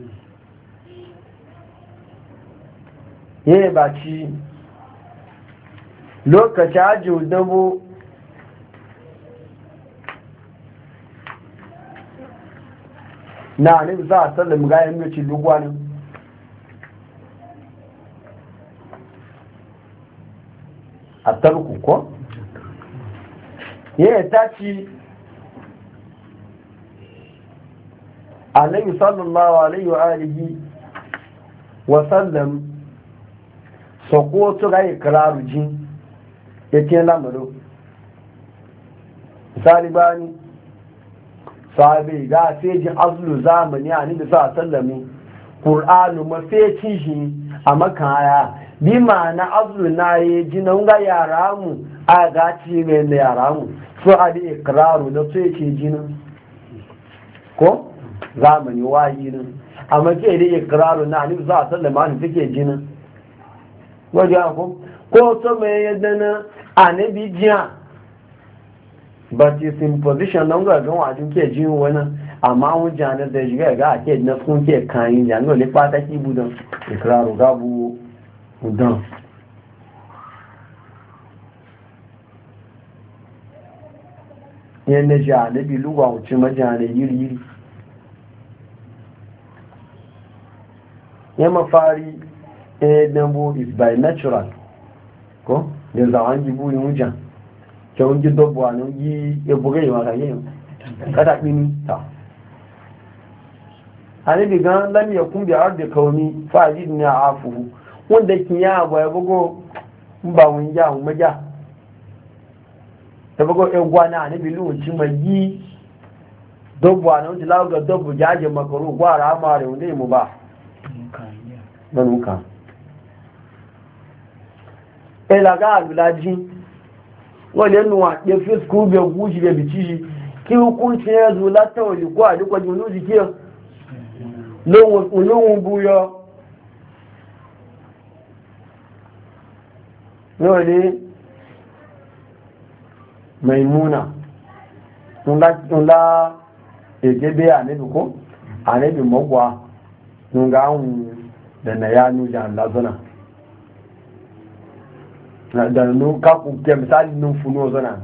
ye ba ci lokaci ajiyo dabo na ne za a sallam ga yan yace lugwanin a tarku ko ya ta ci annabi sallallahu alaihi wa alihi wa sallam sokoto ga ikraru jin yake lamaro misali bani sahabi ga fejin azlu zamani a ni da sa sallami qur'anu mafecin shi a makaya bi ma na azlu na yi jinan ga yara mu a ga ci ne da yara mu so a da ikraru da so yake jinin ko zamani wayi din amma ke da ikraru na ni za sallama ni take jinin wajen ko ko so me yadda na anabi jiya but is in position nan ga gan wajen ke jin wani amma wun janar da shiga ga ake na sun ke kayan janar le fata ki budan ikraru gabu budan yanda janabi lugwa wuce majana yiri yiri ya mafari a dambo is by natural ko da zawon gibu yin wujan kyawun gidan buwanin yi ya bugai wa raye yau kada ɗini ta hannu bi gan lam ya kun bi arda kauni fa'ajid ne a afuhu wanda kin ya abu ya bugo ba wun ya hun maja ta bugo yan gwana hannu bi luwunci mai yi dabbu a nan tilawa ga dabbu jaje makaru gwara amare wanda yi mu ba nan muka elaga alulaji wọ́n lè nù àpẹ fíṣkú bẹ gúúsì bẹ bìtì sí kí hukun ti ẹ́ zù látàwọn olùkọ́ àdúkọ̀jú olóòjì kí ọ lóhun bú yọ wọ́n lè maimuna ńlá ẹgẹ́bẹ́ ànẹ́bìkọ́ ànẹ́bì mọ́gbà ńlá ń dẹ̀nà ya ní ìjà lásánà da nu kaku ke misali nun funo zana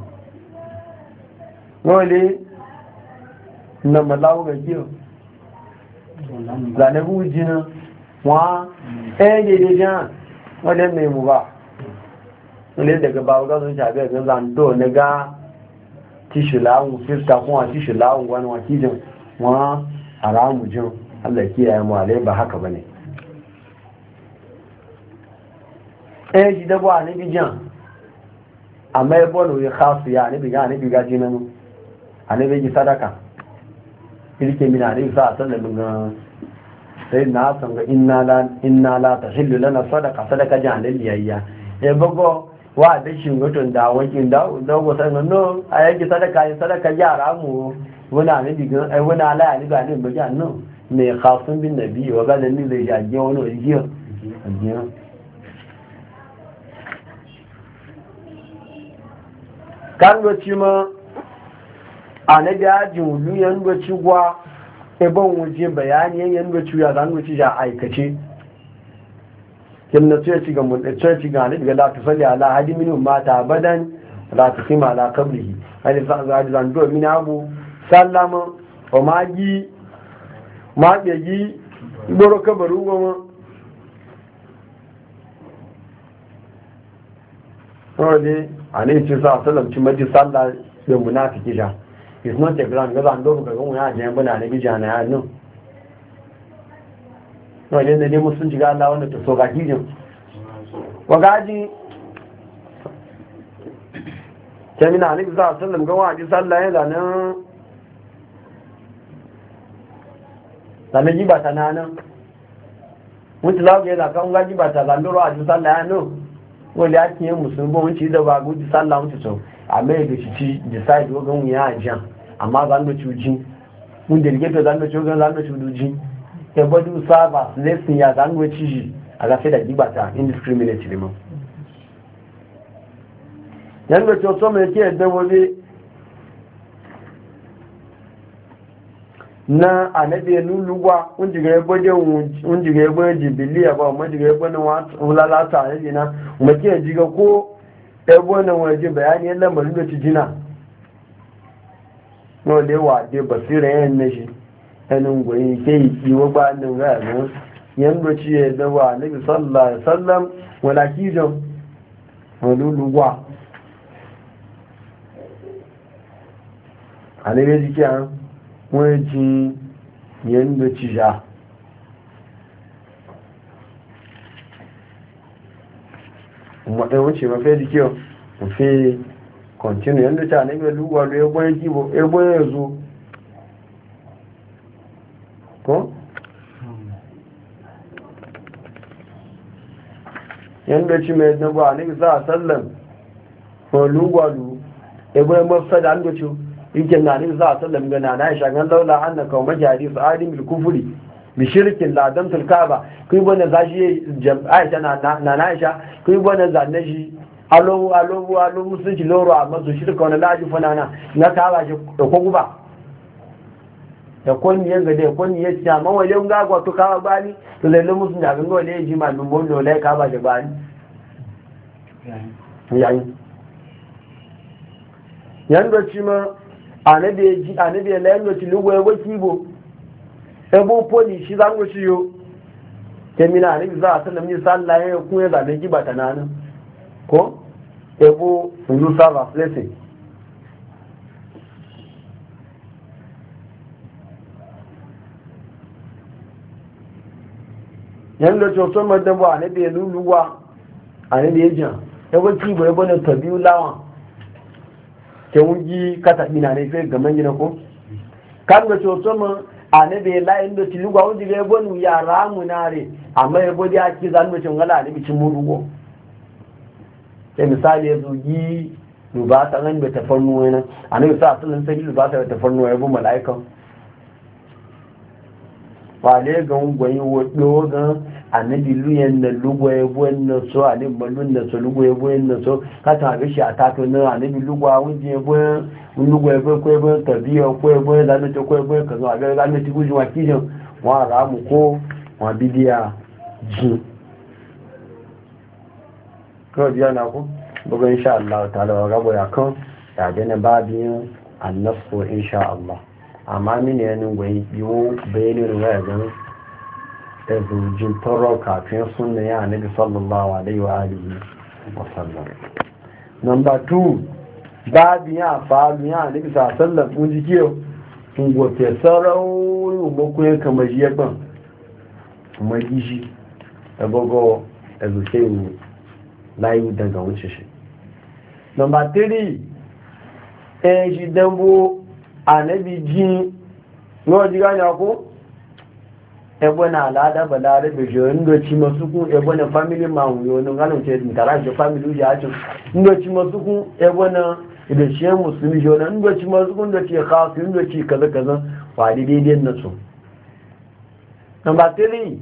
wale na malawu ga kiyo zane bu jina wa eh de de jan wale mai mu ba ne daga babu ga sun shafi ga zan do na ga tishu lawun fiska kuma tishu lawun wani wakijin wa haramu jin Allah kiyaye mu alai ba haka bane eh ji da ba ne bijan amma ya bonu ya khasu ya ne biga ne biga jinan anabi ji sadaka ilke mina ne sa sallallahu ga sai na san ga inna la inna la tahillu lana sadaqa sadaka jan liliyayya e bago wa da shi mutun da wakin da da go san no ayaki sadaka yin sadaka yara mu wana ne diga ai wana la ni ga ne ba jan no me khasun bin nabi wa ga ni zai jage wani wajiya ajiya kan go ci ma anabi ajin wulu yan go ci gwa ebon wuje bayani yan go ci ya zan go ci ja aikace kin na ce ci ga mun ce ci ga ne daga la tusalli ala hadi min mata badan la tusima ala qabrihi hadi sa za zan do min abu sallama o maji ma beji boro kabaru goma ode ani ci sa sallam ci maji sallah da munafiki ja is not a grand ga zan do ga gun ya je bana ne bijana ya no no ne ne musun ji ga Allah wanda to so ga kijin wagaji kemina ne za sallam ga waji sallah yana nan sanan ji ba tananan mutu lawo ga da kan ga ji ba ta zandoro a ji sallah ya no wani ake yin musulmi wani da ba guji sallah mutu sau amma ya gashi ci decide wagan wuya a jan amma zan da cuji mun delegate zan da cuji zan da cuji ya badu saba lesson ya zan da ci a gafe da gibata indiscriminately ma yan da cewa mai ke da wani na anabi luluwa unjiga ya bade unjiga ya bade jibiliya ba unjiga ya bade lalata ne na mace jiga ko ebo na waje bayani yan lamarin da cijina no le wa de basira yan ne shi anan goyi ke yi wa ba nan ga no yan do ci ya da wa nabi sallallahu alaihi wasallam wala kijan luluwa anabi jikiya wọ́n jí yẹn ló ti yá ẹwọ́n ṣe mọ́fẹ́ di kí ọ òfin kọ̀ntínú yẹn ló ti àníbẹ̀ lúwọ́ lọ ẹgbọ́n ìdíbò ẹgbọ́n ẹ̀zọ́ kọ́ yẹn ló ti mẹ́ẹ̀dínbọ̀ àníbẹ̀ sáà sálẹ̀m pẹ̀lúwọ́ lù ẹgbọ́n ẹgbọ́n sẹ́dá ń lọ́tí yake na ne za a sallam gana na aisha gan laula anna kaw majari su adim bil kufri bi shirkin la dam tul kaaba kai bana zashi aisha na na aisha kai bana zanne shi alo alo alo musulunci loro amma su shirka wani laji fanana na kaaba shi da ko guba da kon yin ga da kon yin ya man wale ga gwa to kaaba bani to zai lu musulunci ga ngo le ji ma dun bondo le kaaba shi bani yayi yan da ci ma anabe ji anabe la yango ti lugo ebo kibo ebo poli shi zango shi yo kemina anabe za sallam ni sallaye ku ya zabe ki bata nan ko ebo ulu sava place yanda to so madan ba anabe luluwa anabe jan ebo kibo ebo na tabiu lawan ke wuji kata ina ne fe gaman gina ko kan ga to mu anabe la indo ti lugwa wuji ga bonu ya ramu nare amma ya bodi aki zan mu cin gala ne bicin murugo sai misali ya zugi duba ta nan be tafarnu wani anabe sa sunan sai duba ta tafarnu ya bu malaikan wale ga ngwayi wodo ga anabi luyen na lugwa ya buwan na so anabi malun na so lugwa ya buwan na so ka ta ga shi a tato na anabi lugwa wunje ya buwan lugwa ya buwan ko ya buwan tabiya ko ya buwan zanen ta ko ya buwan kazo a ga zanen ta gujin wakilin wa ramu ko wa bidiya ji kawai biya na ku bugun insha Allah ta'ala wa gabo ya kan ya gane babin annasu insha Allah amma mini yanin gwai yiwu bayanin waya ganin da zujin tọrọ kafin sunna ya nabi sallallahu alaihi wa alihi wasallam. Number two, babu ya faru ya nabi sallam kun ji kiyo kun gote sarau mo kun kama jiya ban kuma gishi da gogo da zuke layu daga wuce shi. Number three, eh shi dambo anabi ji no ji ganya ko ebo na alada balare be jo ndo chi masuku ebo na family man yo no ngalo che ntara jo family uja acho ndo chi masuku ebo na da shi musulmi jo na ndo chi masuku ndo chi khas ndo chi kaza kaza wa daidai na so. Number three,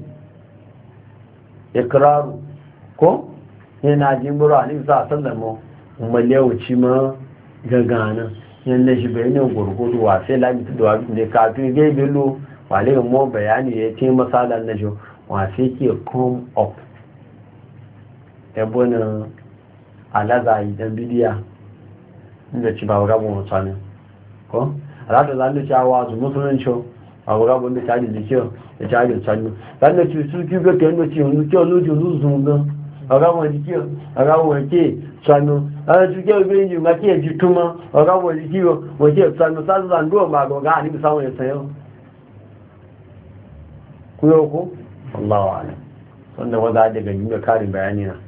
ikraru ko yana jimburu ani sa sallamo malewu chi ma gagana yanda shi bayanin gurgudu wa sai la mitu da ne ka tu ge belo wale mo bayani ya ce masalan na jo wa sai ke come up ebona alaza idan bidiya inda ci ba ga bon tsani ko alada zan da cewa zu musulunci ba ga bon da tadi dikiyo da tadi tsani dan da ci su ki ga kan da ci mu ko lu ju zu ga aga mo dikiyo aga mo ke tsani ana ci ke be yin ma ke ji tuma aga mo dikiyo mo ke tsani sa zan do ma ga ni bi sawo ya sayo kuyo ko Allahu a'lam wanda wanda daga yin da karin bayani na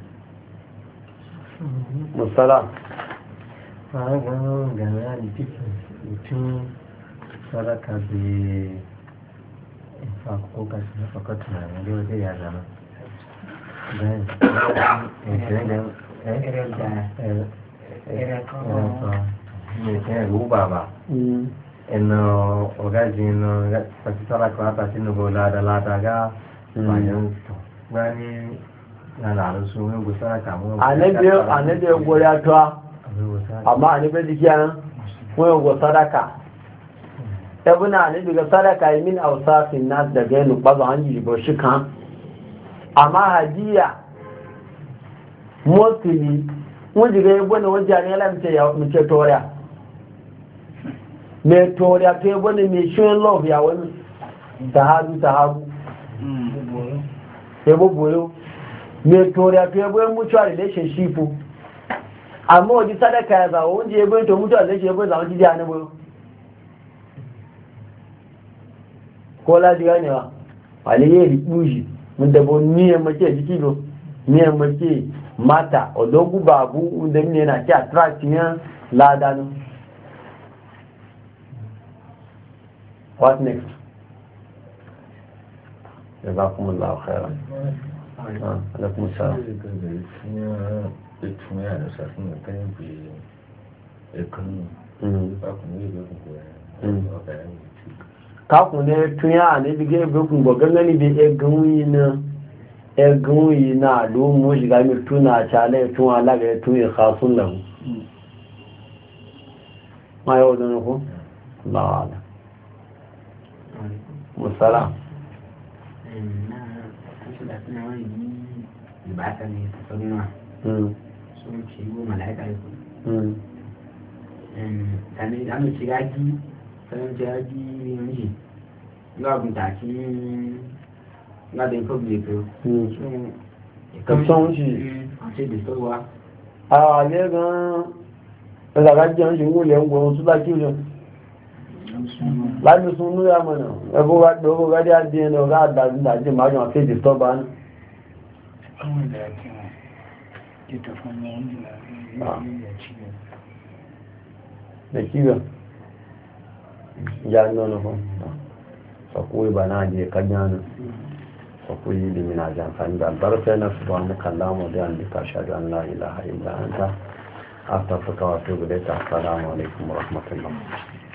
musala a ga ga ya ni cikin mutum sadaka bi fa ko ka shi fa ka tuna ne da wata ya zama dan eh da eh era da era ko ne ke ruba ba eno ogajino pasitara kwa pasino bola da lata ga bayan to gani na la su ne gusara kamu anabi anabi goriya to amma anabi dikiya ko go sadaka ebuna anabi ga sadaka min awsafin nas da ganu bazo hanji go shi kan amma hadiya mostly mun diga ebuna wajani la mce ya mce toriya mai toriya ta yabo ne mai shirin love ya wani sahabu sahabu yabo boyo mai toriya ta yabo yin mutuwa relationship amma wajen sadaka ya zawo wanda yabo yin to mutuwa relationship yabo zawon jijiya na boyo ko laji ganewa wale yi rikushi mun dabo niyan mace jiki do niyan mace mata odogu babu wanda ne na ki attract yan ladanu. What next? جزاكم الله خيرا. عليكم السلام. Kakun ne tun ya ne bige bukun gogangani bi egun yi na egun yi na lo mu shiga mi tuna chale tun ala ga tun ya khasun lahu. Ma yau da ko? Allah Allah. Musala. Na kasu da suna wani yi ba ta ne ta sauran sun ce yi mala'ika yi kuma. Tane da mu shiga ji, sanin shiga ji yanzu, yau abin taki ga da ikon bai kai. Kapsan shi. A ce da sauwa. A ne gan ɗazagajiyar shi ngule ngwon su zaki wajen. Láti sun ní àmọ̀nà ẹgbó gádí àdí ẹni ọ̀gá àdájú àjí máa jọ àfẹ́ ìdìtọ́bà ní. Àwọn ìlà àti wọn títọ̀ fún ọmọ ìlà ní ẹ̀kíwẹ̀. Ẹ̀kíwẹ̀ ya nuna fún sọ̀kúwé bà náà jẹ kanyánu sọ̀kúwé da mina jamfani da albarka na su ba mu kallamu da an duka shaɗu an la'ila ha'ila an ta astaghfiruka wa atubu ilayk. Assalamu alaikum wa rahmatullah.